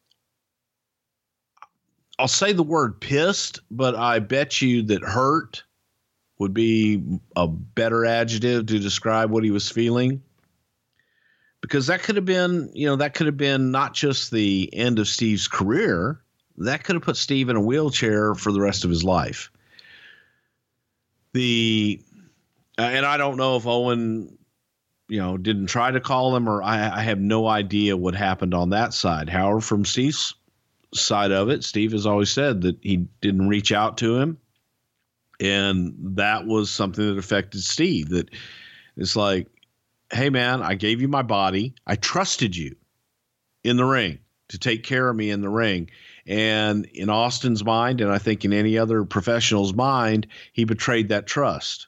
I'll say the word pissed, but I bet you that hurt would be a better adjective to describe what he was feeling, because that could have been, you know, that could have been not just the end of Steve's career. That could have put Steve in a wheelchair for the rest of his life. The, uh, and I don't know if Owen, you know, didn't try to call him, or I, I have no idea what happened on that side. However, from Steve's side of it, Steve has always said that he didn't reach out to him. And that was something that affected Steve. That it's like, hey man, I gave you my body. I trusted you in the ring to take care of me in the ring. And in Austin's mind, and I think in any other professional's mind, he betrayed that trust.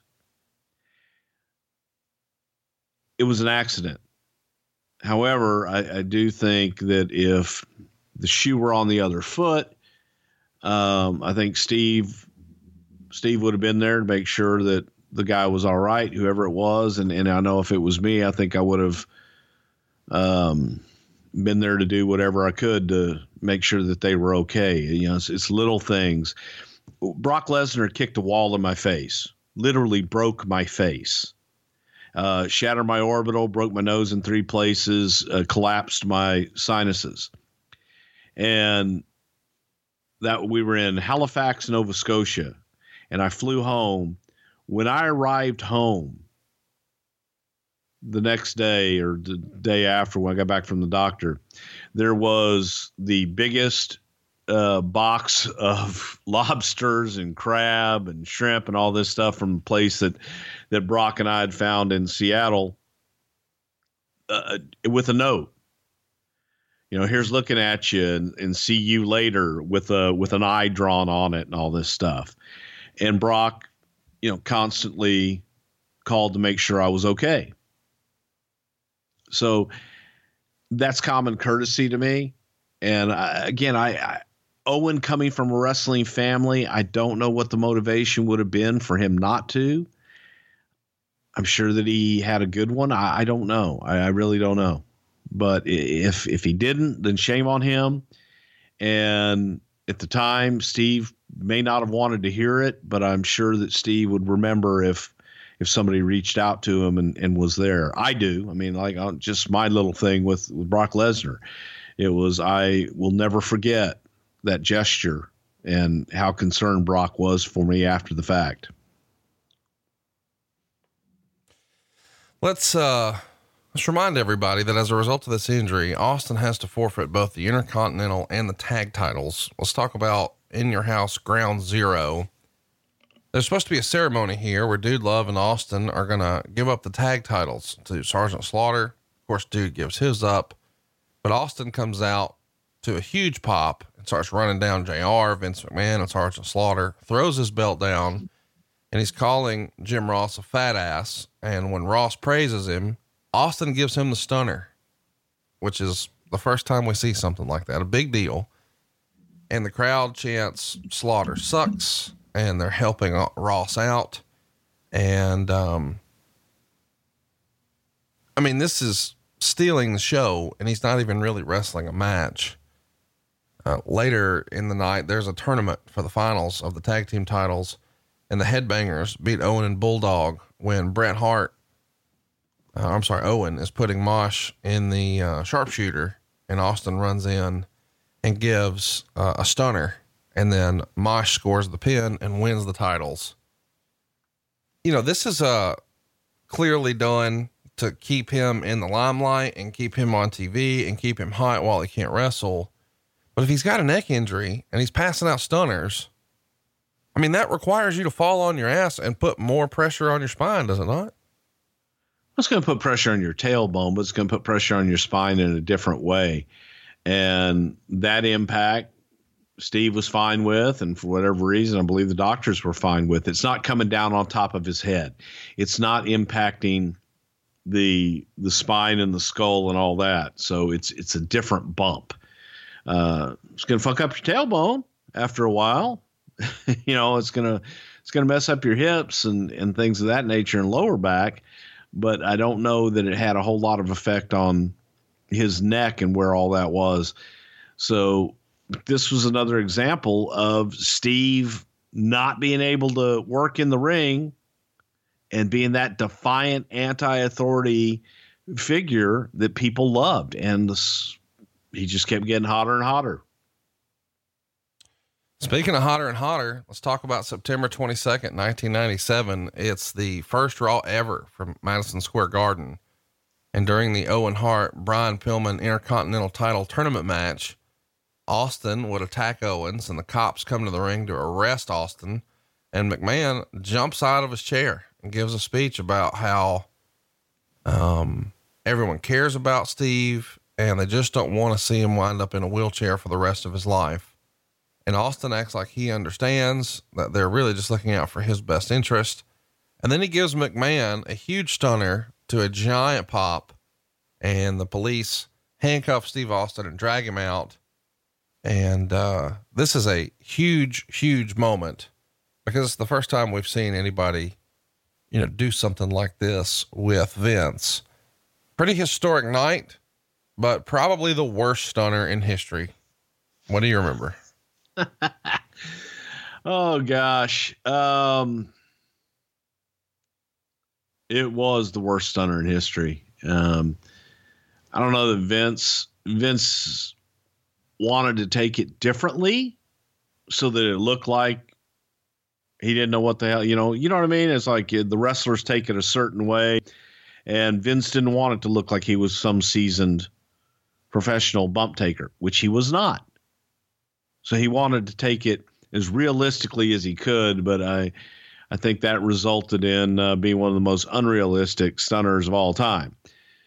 It was an accident. However, I, I do think that if the shoe were on the other foot, um, I think Steve Steve would have been there to make sure that the guy was all right, whoever it was. And, and I know if it was me, I think I would have um, been there to do whatever I could to make sure that they were okay. You know, it's, it's little things. Brock Lesnar kicked a wall in my face, literally broke my face. Uh, shattered my orbital, broke my nose in three places, uh, collapsed my sinuses. And that we were in Halifax, Nova Scotia, and I flew home. When I arrived home the next day or the day after when I got back from the doctor, there was the biggest uh, box of lobsters and crab and shrimp and all this stuff from a place that, that Brock and I had found in Seattle uh, with a note. You know, here's looking at you and, and see you later with a, with an eye drawn on it and all this stuff. And Brock, you know, constantly called to make sure I was okay. So that's common courtesy to me. And I, again, I, I, Owen coming from a wrestling family, I don't know what the motivation would have been for him not to. I'm sure that he had a good one. I, I don't know. I, I really don't know. But if if he didn't, then shame on him. And at the time, Steve may not have wanted to hear it, but I'm sure that Steve would remember if if somebody reached out to him and, and was there. I do. I mean, like just my little thing with, with Brock Lesnar. It was, I will never forget that gesture and how concerned Brock was for me after the fact. Let's, uh, let's remind everybody that as a result of this injury, Austin has to forfeit both the Intercontinental and the tag titles. Let's talk about In Your House Ground Zero. There's supposed to be a ceremony here where Dude Love and Austin are going to give up the tag titles to Sergeant Slaughter. Of course, Dude gives his up, but Austin comes out to a huge pop and starts running down J R, Vince McMahon, and Sergeant Slaughter, throws his belt down, and he's calling Jim Ross a fat ass. And when Ross praises him, Austin gives him the stunner, which is the first time we see something like that, a big deal. And the crowd chants Slaughter sucks, and they're helping Ross out. And, um, I mean, this is stealing the show, and he's not even really wrestling a match. Uh, later in the night, there's a tournament for the finals of the tag team titles, and the Headbangers beat Owen and Bulldog when Bret Hart, uh, I'm sorry, Owen is putting Mosh in the uh, sharpshooter, and Austin runs in and gives uh, a stunner, and then Mosh scores the pin and wins the titles. You know, this is uh, clearly done to keep him in the limelight and keep him on T V and keep him hot while he can't wrestle. But if he's got a neck injury and he's passing out stunners, I mean, that requires you to fall on your ass and put more pressure on your spine, does it not? It's going to put pressure on your tailbone, but it's going to put pressure on your spine in a different way. And that impact Steve was fine with. And for whatever reason, I believe the doctors were fine with. It's not coming down on top of his head. It's not impacting the, the spine and the skull and all that. So it's, it's a different bump. Uh, it's going to fuck up your tailbone after a while. You know, it's going to, it's going to mess up your hips and, and things of that nature and lower back. But I don't know that it had a whole lot of effect on his neck and where all that was. So this was another example of Steve not being able to work in the ring and being that defiant anti-authority figure that people loved. And this, he just kept getting hotter and hotter. Speaking of hotter and hotter, let's talk about September twenty-second, nineteen ninety-seven. It's the first Raw ever from Madison Square Garden. And during the Owen Hart, Brian Pillman Intercontinental title tournament match, Austin would attack Owens and the cops come to the ring to arrest Austin, and McMahon jumps out of his chair and gives a speech about how, um, everyone cares about Steve and they just don't want to see him wind up in a wheelchair for the rest of his life. And Austin acts like he understands that they're really just looking out for his best interest. And then he gives McMahon a huge stunner to a giant pop, and the police handcuff Steve Austin and drag him out. And, uh, this is a huge, huge moment because it's the first time we've seen anybody, you know, do something like this with Vince. Pretty historic night, but probably the worst stunner in history. What do you remember? Oh gosh. Um, it was the worst stunner in history. Um, I don't know that Vince, Vince wanted to take it differently so that it looked like he didn't know what the hell, you know, you know what I mean? It's like uh, the wrestlers take it a certain way, and Vince didn't want it to look like he was some seasoned professional bump taker, which he was not. So he wanted to take it as realistically as he could, but I, I think that resulted in uh, being one of the most unrealistic stunners of all time.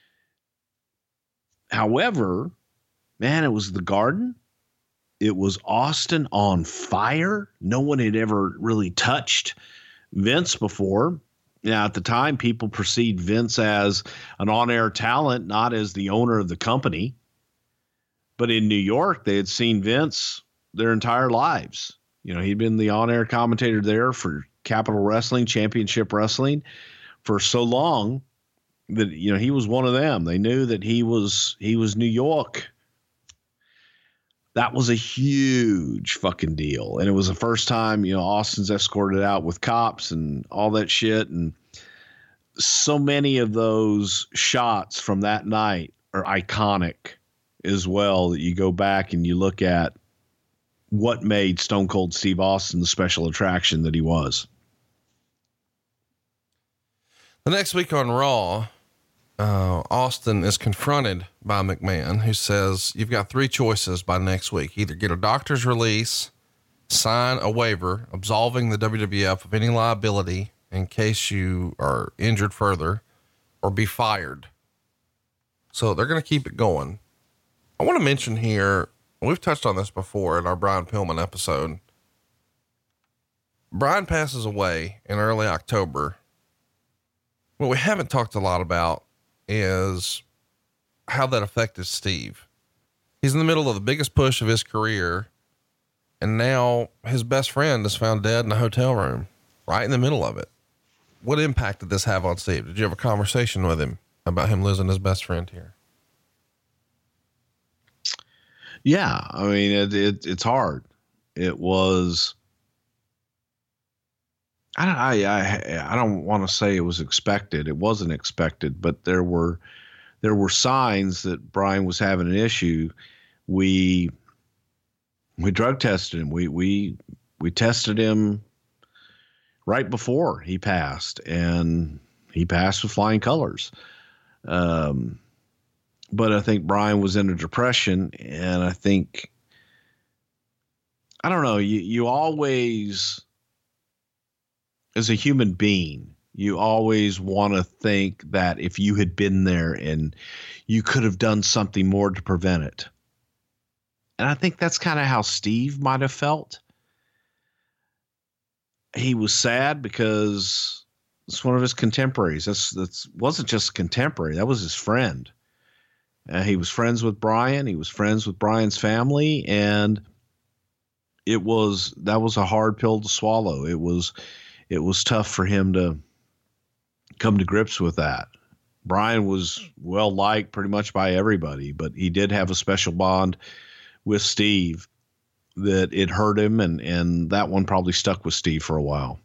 However, man, it was the Garden. It was Austin on fire. No one had ever really touched Vince before. Now, at the time, people perceived Vince as an on-air talent, not as the owner of the company. But in New York, they had seen Vince their entire lives. You know, he'd been the on-air commentator there for Capital Wrestling, Championship Wrestling for so long that, you know, he was one of them. They knew that he was, he was New York. That was a huge fucking deal. And it was the first time, you know, Austin's escorted out with cops and all that shit. And so many of those shots from that night are iconic as well, that you go back and you look at what made Stone Cold Steve Austin the special attraction that he was. The next week on Raw, uh, Austin is confronted by McMahon, who says, you've got three choices by next week. Either get a doctor's release, sign a waiver absolving the W W F of any liability in case you are injured further, or be fired. So they're going to keep it going. I want to mention here, we've touched on this before in our Brian Pillman episode. Brian passes away in early October. What we haven't talked a lot about is how that affected Steve. He's in the middle of the biggest push of his career, and now his best friend is found dead in a hotel room, right in the middle of it. What impact did this have on Steve? Did you have a conversation with him about him losing his best friend here? Yeah. I mean, it, it it's hard. It was, I don't, I, I, I don't want to say it was expected. It wasn't expected, but there were, there were signs that Brian was having an issue. We, we drug tested him. We, we, we tested him right before he passed, and he passed with flying colors. Um, but I think Brian was in a depression, and I think, I don't know, you, you always, as a human being, you always want to think that if you had been there and you could have done something more to prevent it. And I think that's kind of how Steve might have felt. He was sad because it's one of his contemporaries. That's, that's wasn't just a contemporary. That was his friend. Uh, he was friends with Brian. He was friends with Brian's family. And it was, that was a hard pill to swallow. It was, it was tough for him to come to grips with that. Brian was well liked pretty much by everybody, but he did have a special bond with Steve that it hurt him. And, and that one probably stuck with Steve for a while.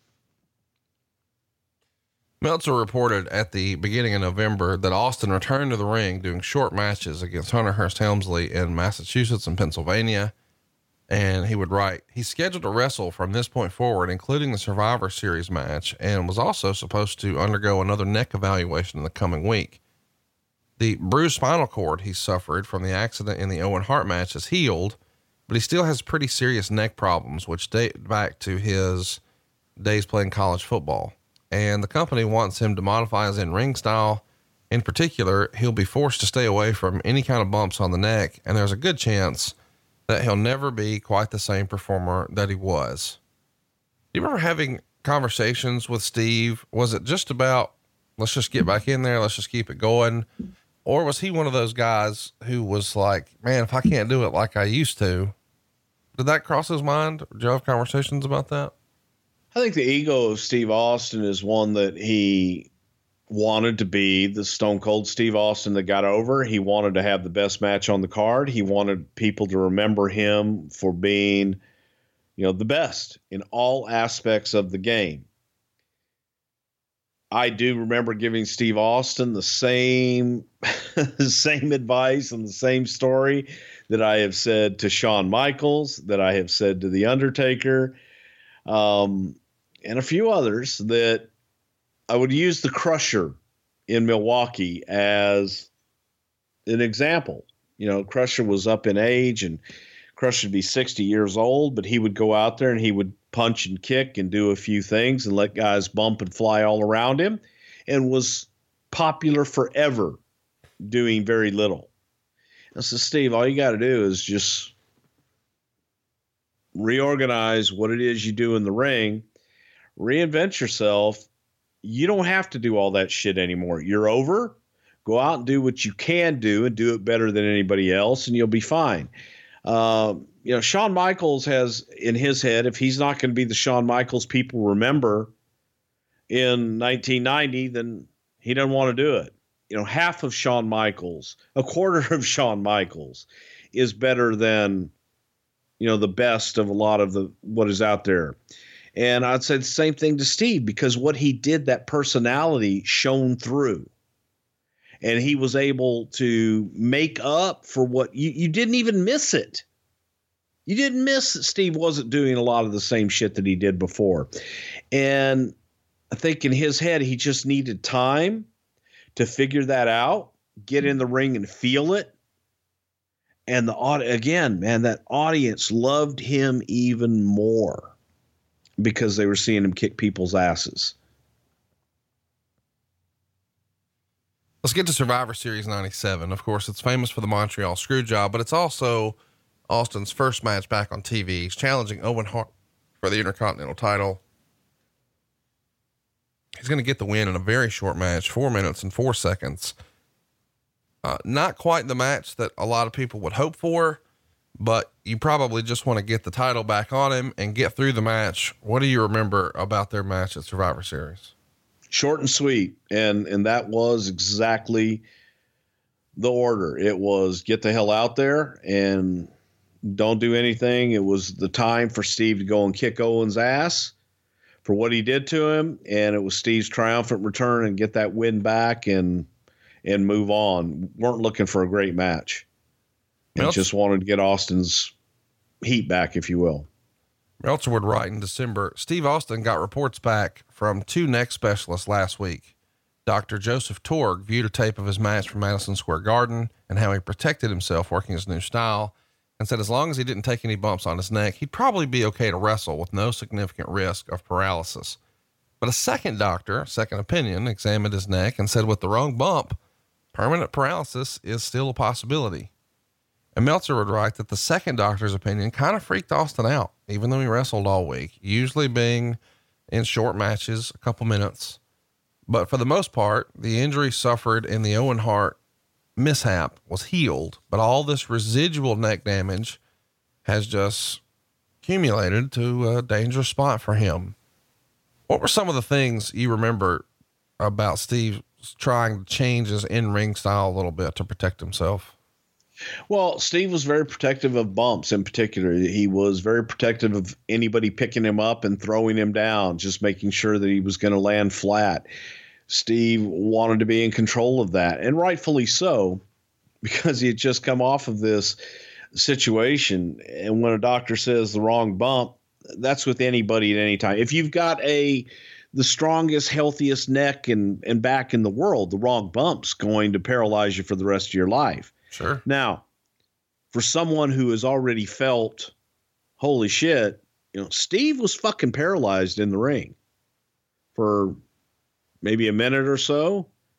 Meltzer reported at the beginning of November that Austin returned to the ring doing short matches against Hunter Hearst Helmsley in Massachusetts and Pennsylvania. And he would write, he's scheduled to wrestle from this point forward, including the Survivor Series match, and was also supposed to undergo another neck evaluation in the coming week. The bruised spinal cord he suffered from the accident in the Owen Hart match is healed, but he still has pretty serious neck problems, which date back to his days playing college football. And the company wants him to modify his in-ring style In particular, he'll be forced to stay away from any kind of bumps on the neck, and there's a good chance that he'll never be quite the same performer that he was. Do you remember having conversations with Steve? Was it just about, let's just get back in there, let's just keep it going? Or was he one of those guys who was like, man, if I can't do it like I used to? Did that cross his mind? Did you have conversations about that? I think the ego of Steve Austin is one that he wanted to be the Stone Cold Steve Austin that got over. He wanted to have the best match on the card. He wanted people to remember him for being, you know, the best in all aspects of the game. I do remember giving Steve Austin the same, the same advice and the same story that I have said to Shawn Michaels, that I have said to The Undertaker, um, and a few others, that I would use the Crusher in Milwaukee as an example. You know, Crusher was up in age, and Crusher would be sixty years old, but he would go out there and he would punch and kick and do a few things and let guys bump and fly all around him, and was popular forever doing very little. And so, Steve, all you got to do is just reorganize what it is you do in the ring, reinvent yourself. You don't have to do all that shit anymore. You're over. Go out and do what you can do and do it better than anybody else, and you'll be fine. Um, you know, Shawn Michaels has in his head, if he's not going to be the Shawn Michaels people remember in nineteen ninety, then he doesn't want to do it. You know, half of Shawn Michaels, a quarter of Shawn Michaels is better than, you know, the best of a lot of the, what is out there. And I'd say the same thing to Steve, because what he did, that personality shone through. And he was able to make up for what you, you didn't even miss it. You didn't miss that Steve wasn't doing a lot of the same shit that he did before. And I think in his head, he just needed time to figure that out, get in the ring and feel it. And the again, man, that audience loved him even more because they were seeing him kick people's asses. Let's get to Survivor Series ninety-seven. Of course, it's famous for the Montreal Screwjob, but it's also Austin's first match back on T V. He's challenging Owen Hart for the Intercontinental title. He's going to get the win in a very short match, four minutes and four seconds. Uh, not quite the match that a lot of people would hope for, but you probably just want to get the title back on him and get through the match. What do you remember about their match at Survivor Series? Short and sweet. And, and that was exactly the order. It was get the hell out there and don't do anything. It was the time for Steve to go and kick Owen's ass for what he did to him. And it was Steve's triumphant return and get that win back and, and move on. Weren't looking for a great match. And Meltzer, just wanted to get Austin's heat back, if you will. Meltzer would write in December, Steve Austin got reports back from two neck specialists last week. Doctor Joseph Torg viewed a tape of his match from Madison Square Garden and how he protected himself working his new style, and said as long as he didn't take any bumps on his neck, he'd probably be okay to wrestle with no significant risk of paralysis. But a second doctor, second opinion, examined his neck and said with the wrong bump, permanent paralysis is still a possibility. And Meltzer would write that the second doctor's opinion kind of freaked Austin out, even though he wrestled all week, usually being in short matches, a couple minutes. But for the most part, the injury suffered in the Owen Hart mishap was healed, but all this residual neck damage has just accumulated to a dangerous spot for him. What were some of the things you remember about Steve trying to change his in-ring style a little bit to protect himself? Well, Steve was very protective of bumps in particular. He was very protective of anybody picking him up and throwing him down, just making sure that he was going to land flat. Steve wanted to be in control of that, and rightfully so, because he had just come off of this situation. And when a doctor says the wrong bump, that's with anybody at any time. If you've got a the strongest, healthiest neck and, and back in the world, the wrong bump's going to paralyze you for the rest of your life. Sure. Now, for someone who has already felt, holy shit, you know, Steve was fucking paralyzed in the ring for maybe a minute or so.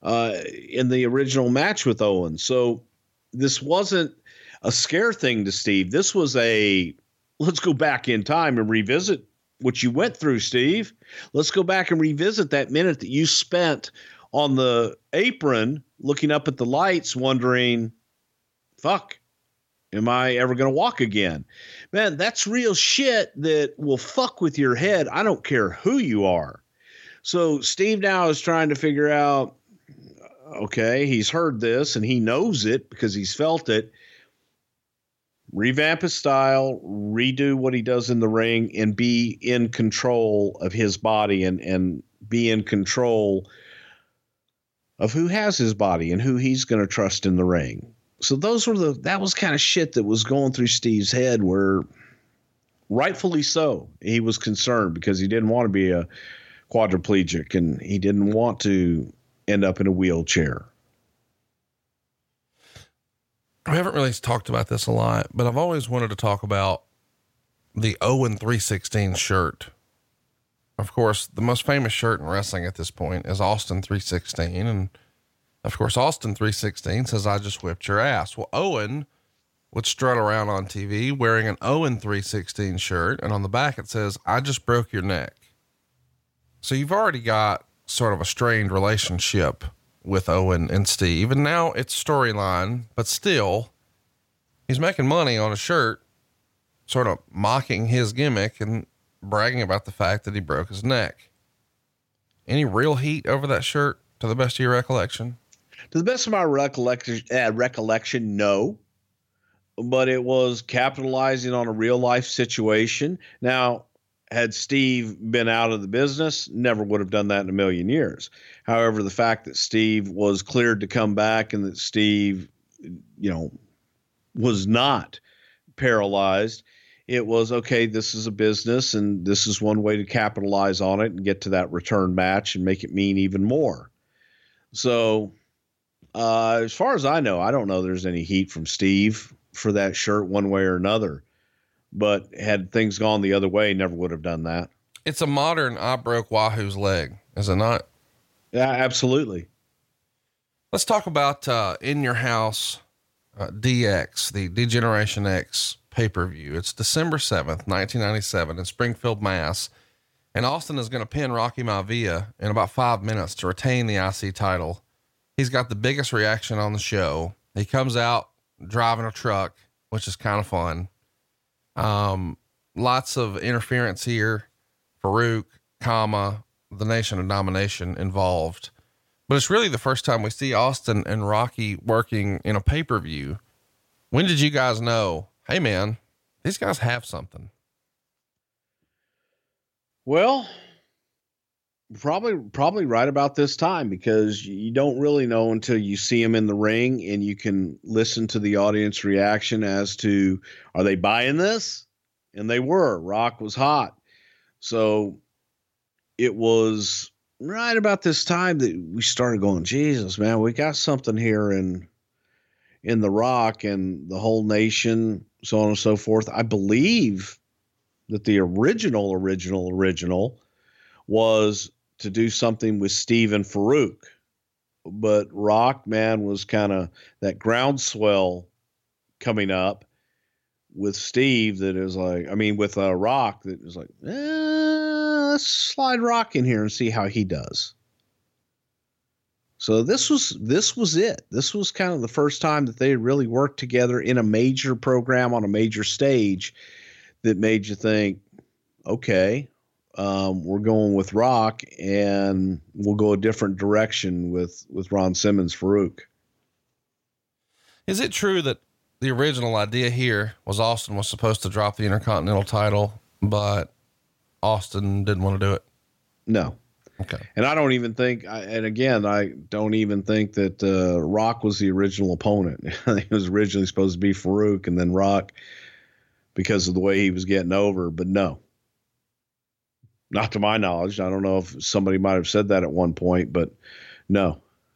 uh, in the original match with Owen. So this wasn't a scare thing to Steve. This was a, let's go back in time and revisit what you went through, Steve. Let's go back and revisit that minute that you spent on the apron looking up at the lights wondering, fuck, am I ever going to walk again? Man, that's real shit that will fuck with your head. I don't care who you are. So Steve now is trying to figure out, okay, he's heard this and he knows it because he's felt it. Revamp his style, redo what he does in the ring, and be in control of his body and, and be in control of who has his body and who he's going to trust in the ring. So those were the, that was kind of shit that was going through Steve's head, where rightfully so, he was concerned because he didn't want to be a quadriplegic and he didn't want to end up in a wheelchair. We haven't really talked about this a lot, but I've always wanted to talk about the Owen three sixteen shirt. Of course, the most famous shirt in wrestling at this point is Austin three sixteen. And of course, Austin three sixteen says, I just whipped your ass. Well, Owen would strut around on T V wearing an Owen three sixteen shirt. And on the back, it says, I just broke your neck. So you've already got sort of a strained relationship with Owen and Steve. And now it's storyline, but still he's making money on a shirt, sort of mocking his gimmick and bragging about the fact that he broke his neck. Any real heat over that shirt to the best of your recollection? To the best of my recollection, uh, recollection, no, but it was capitalizing on a real life situation. Now, had Steve been out of the business, never would have done that in a million years. However, the fact that Steve was cleared to come back and that Steve, you know, was not paralyzed, it was, okay, this is a business and this is one way to capitalize on it and get to that return match and make it mean even more. So, uh, as far as I know, I don't know there's any heat from Steve for that shirt one way or another, but had things gone the other way, never would have done that. It's a modern, I broke Wahoo's leg, is it not? Yeah, absolutely. Let's talk about, uh, In Your House, uh, D X, the D-Generation X pay-per-view. It's December seventh, nineteen ninety-seven in Springfield, Mass. And Austin is going to pin Rocky Maivia in about five minutes to retain the I C title. He's got the biggest reaction on the show. He comes out driving a truck, which is kind of fun. Um, lots of interference here. Farouk, Kama, the Nation of Domination involved, but it's really the first time we see Austin and Rocky working in a pay-per-view. When did you guys know, hey man, these guys have something? Well, probably, probably right about this time, because you don't really know until you see them in the ring and you can listen to the audience reaction as to, are they buying this? And they were. Rock was hot. So it was right about this time that we started going, Jesus, man, we got something here in, in the Rock and the whole nation, so on and so forth. I believe that the original, original, original was to do something with Steve and Farouk, but Rock, man, was kind of that groundswell coming up with Steve that is like, I mean, with uh, Rock that is like, eh, let's slide Rock in here and see how he does. So this was, this was it. This was kind of the first time that they really worked together in a major program on a major stage that made you think, okay, um, we're going with Rock and we'll go a different direction with, with Ron Simmons, Farouk. Is it true that the original idea here was Austin was supposed to drop the Intercontinental title, but Austin didn't want to do it? No. Okay. And I don't even think, and again, I don't even think that uh, Rock was the original opponent. It was originally supposed to be Farouk and then Rock because of the way he was getting over, but no. Not to my knowledge. I don't know if somebody might have said that at one point, but no.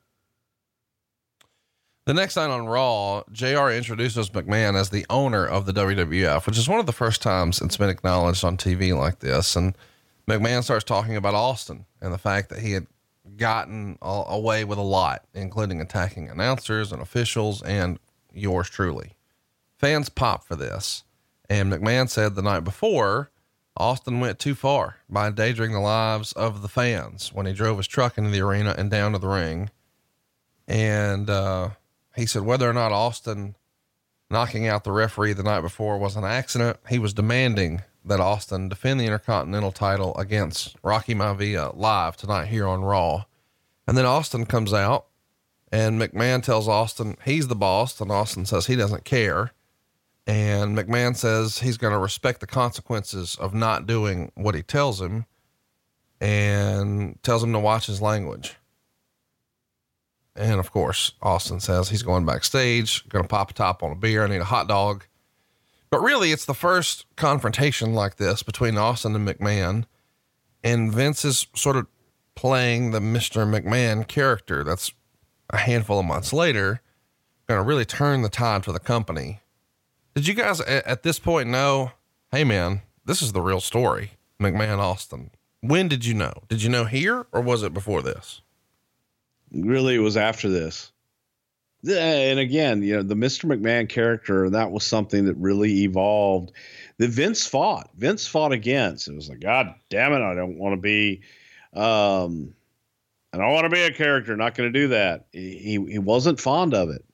The next night on Raw, J R introduces McMahon as the owner of the W W F, which is one of the first times it's been acknowledged on T V like this. And McMahon starts talking about Austin and the fact that he had gotten a- away with a lot, including attacking announcers and officials and yours truly. Fans pop for this. And McMahon said the night before, Austin went too far by endangering the lives of the fans when he drove his truck into the arena and down to the ring. And, uh, he said whether or not Austin knocking out the referee the night before was an accident, he was demanding that Austin defend the Intercontinental title against Rocky Maivia live tonight here on Raw. And then Austin comes out and McMahon tells Austin he's the boss, and Austin says he doesn't care. And McMahon says he's going to respect the consequences of not doing what he tells him, and tells him to watch his language. And of course, Austin says he's going backstage, going to pop a top on a beer and eat a hot dog. But really, it's the first confrontation like this between Austin and McMahon. And Vince is sort of playing the Mister McMahon character that's a handful of months later going to really turn the tide for the company. Did you guys at, at this point know, hey man, this is the real story, McMahon Austin? When did you know? Did you know here, or was it before this? Really, it was after this. And again, you know, the Mister McMahon character, that was something that really evolved that Vince fought. Vince fought against. It was like, God damn it, I don't want to be, um, I don't want to be a character. Not going to do that. He he wasn't fond of it.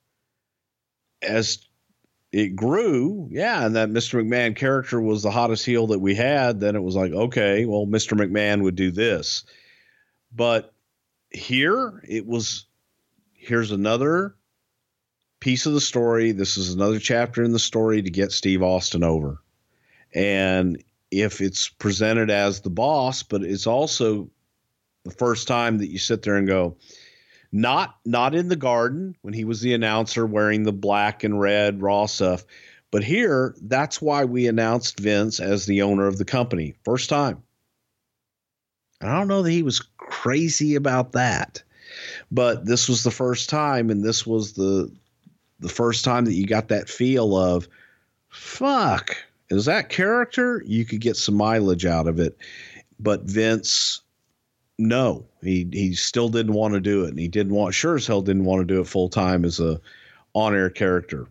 As it grew, yeah, and that Mister McMahon character was the hottest heel that we had, then it was like, okay, well, Mister McMahon would do this. But here it was, here's another piece of the story. This is another chapter in the story to get Steve Austin over. And if it's presented as the boss, but it's also the first time that you sit there and go, not, not in the Garden when he was the announcer wearing the black and red Raw stuff, but here, that's why we announced Vince as the owner of the company. First time. And I don't know that he was crazy about that, but this was the first time. And this was the, the first time that you got that feel of, fuck, is that character? You could get some mileage out of it, but Vince, no, he, he still didn't want to do it. And he didn't want, sure as hell didn't want to do it full time as a on-air character.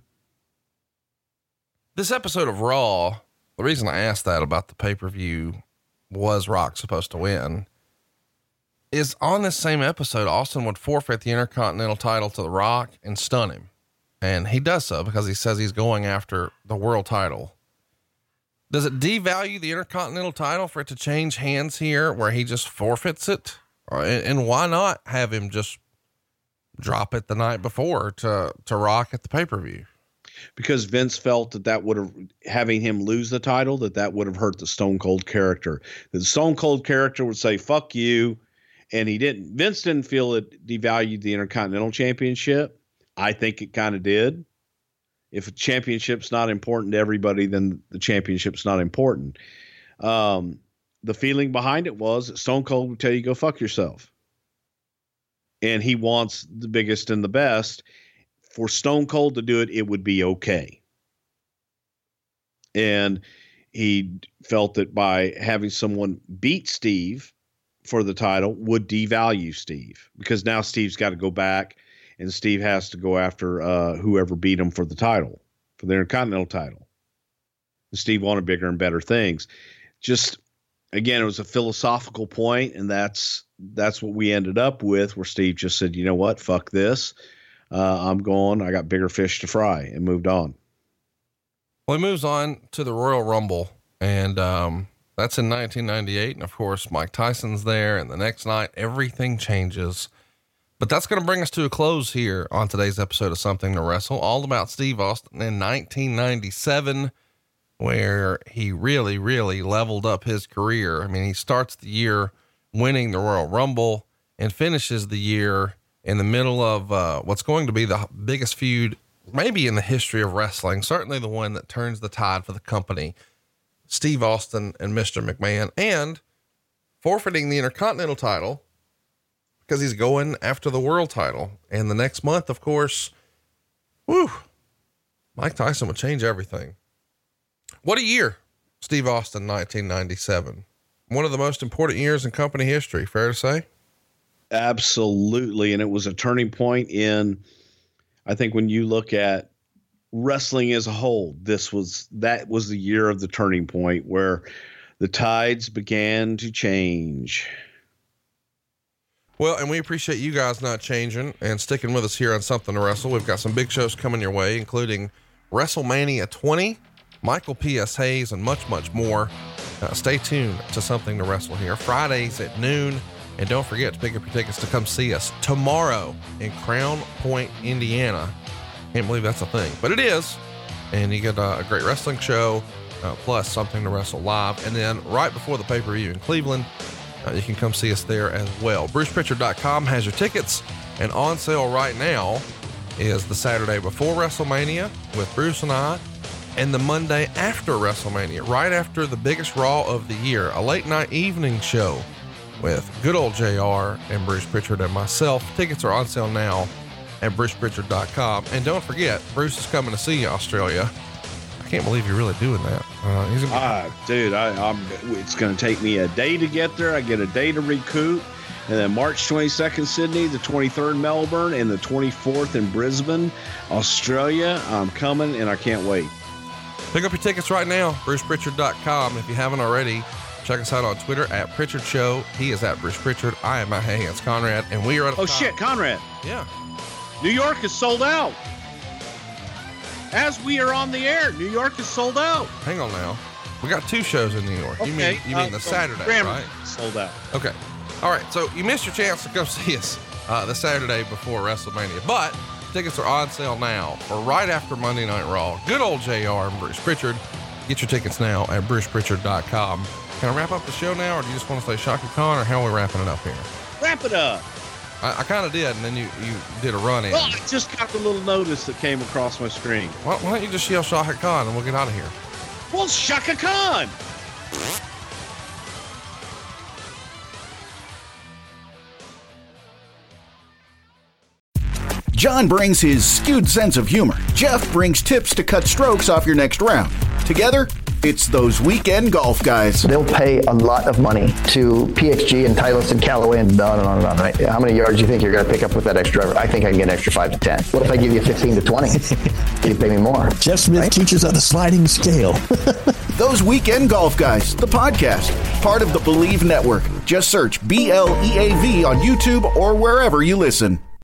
This episode of Raw, the reason I asked that about the pay-per-view, was Rock supposed to win, is on this same episode, Austin would forfeit the Intercontinental title to The Rock and stun him. And he does so because he says he's going after the world title. Does it devalue the Intercontinental title for it to change hands here where he just forfeits it? And why not have him just drop it the night before to, to Rock at the pay-per-view? Because Vince felt that that would have, having him lose the title, that that would have hurt the Stone Cold character. The Stone Cold character would say, fuck you. And he didn't, Vince didn't feel it devalued the Intercontinental Championship. I think it kind of did. If a championship's not important to everybody, then the championship's not important. Um, the feeling behind it was that Stone Cold would tell you, go fuck yourself. And he wants the biggest and the best. For Stone Cold to do it, it would be okay. And he felt that by having someone beat Steve for the title would devalue Steve, because now Steve's got to go back and Steve has to go after uh, whoever beat him for the title, for the Intercontinental title. And Steve wanted bigger and better things. Just, again, it was a philosophical point, and that's that's what we ended up with, where Steve just said, you know what, fuck this. Uh, I'm going, I got bigger fish to fry, and moved on. Well, he moves on to the Royal Rumble, and um, that's in nineteen ninety-eight. And of course, Mike Tyson's there, and the next night, everything changes. But that's going to bring us to a close here on today's episode of Something to Wrestle, all about Steve Austin in nineteen ninety-seven, where he really, really leveled up his career. I mean, he starts the year winning the Royal Rumble and finishes the year in the middle of uh, what's going to be the biggest feud, maybe in the history of wrestling, certainly the one that turns the tide for the company, Steve Austin and Mister McMahon, and forfeiting the Intercontinental title because he's going after the world title. And the next month, of course, whew, Mike Tyson would change everything. What a year, Steve Austin, nineteen ninety-seven. One of the most important years in company history, fair to say? Absolutely. And it was a turning point in, I think when you look at wrestling as a whole, this was, that was the year of the turning point where the tides began to change. Well, and we appreciate you guys not changing and sticking with us here on Something to Wrestle. We've got some big shows coming your way, including WrestleMania twenty, Michael P S. Hayes, and much, much more. Uh, stay tuned to Something to Wrestle here, Fridays at noon. And don't forget to pick up your tickets to come see us tomorrow in Crown Point, Indiana. Can't believe that's a thing, but it is. And you get uh, a great wrestling show, uh, plus Something to Wrestle live. And then right before the pay-per-view in Cleveland, uh, you can come see us there as well. Bruce Pritchard dot com has your tickets, and on sale right now is the Saturday before WrestleMania with Bruce and I, and the Monday after WrestleMania, right after the biggest Raw of the year, a late night evening show with good old J R and Bruce Pritchard and myself. Tickets are on sale now at Bruce Pritchard dot com. And don't forget, Bruce is coming to see you, Australia. I can't believe you're really doing that. Uh, he's gonna be- ah, dude, I, I'm, it's going to take me a day to get there. I get a day to recoup. And then March twenty-second, Sydney, the twenty-third, Melbourne, and the twenty-fourth in Brisbane, Australia. I'm coming, and I can't wait. Pick up your tickets right now, Bruce Pritchard dot com. If you haven't already, check us out on Twitter at Pritchard Show. He is at Bruce Pritchard. I am Matt Haynes Conrad, and we are at. Oh shit, Conrad! Yeah, New York is sold out. As we are on the air, New York is sold out. Hang on now, we got two shows in New York. Okay. You mean you mean uh, the Saturday, Graham, right? Sold out. Okay, all right. So you missed your chance to come see us uh, the Saturday before WrestleMania, but tickets are on sale now for right after Monday Night Raw. Good old J R and Bruce Pritchard. Get your tickets now at Bruce Pritchard dot com. Can I wrap up the show now, or do you just want to say Shaka Khan, or how are we wrapping it up here? Wrap it up. I, I kind of did, and then you, you did a run in. Well, I just got the little notice that came across my screen. Why, why don't you just yell Shaka Khan and we'll get out of here? Well, Shaka Khan. John brings his skewed sense of humor. Jeff brings tips to cut strokes off your next round. Together, it's those weekend golf guys. They'll pay a lot of money to P X G and Titleist and Callaway and on and on and on, right? How many yards do you think you're going to pick up with that extra driver? I think I can get an extra five to ten. What if I give you fifteen to twenty? You pay me more. Jeff Smith right? teaches on a sliding scale. Those Weekend Golf Guys, the podcast, part of the Believe Network. Just search B L E A V on YouTube or wherever you listen.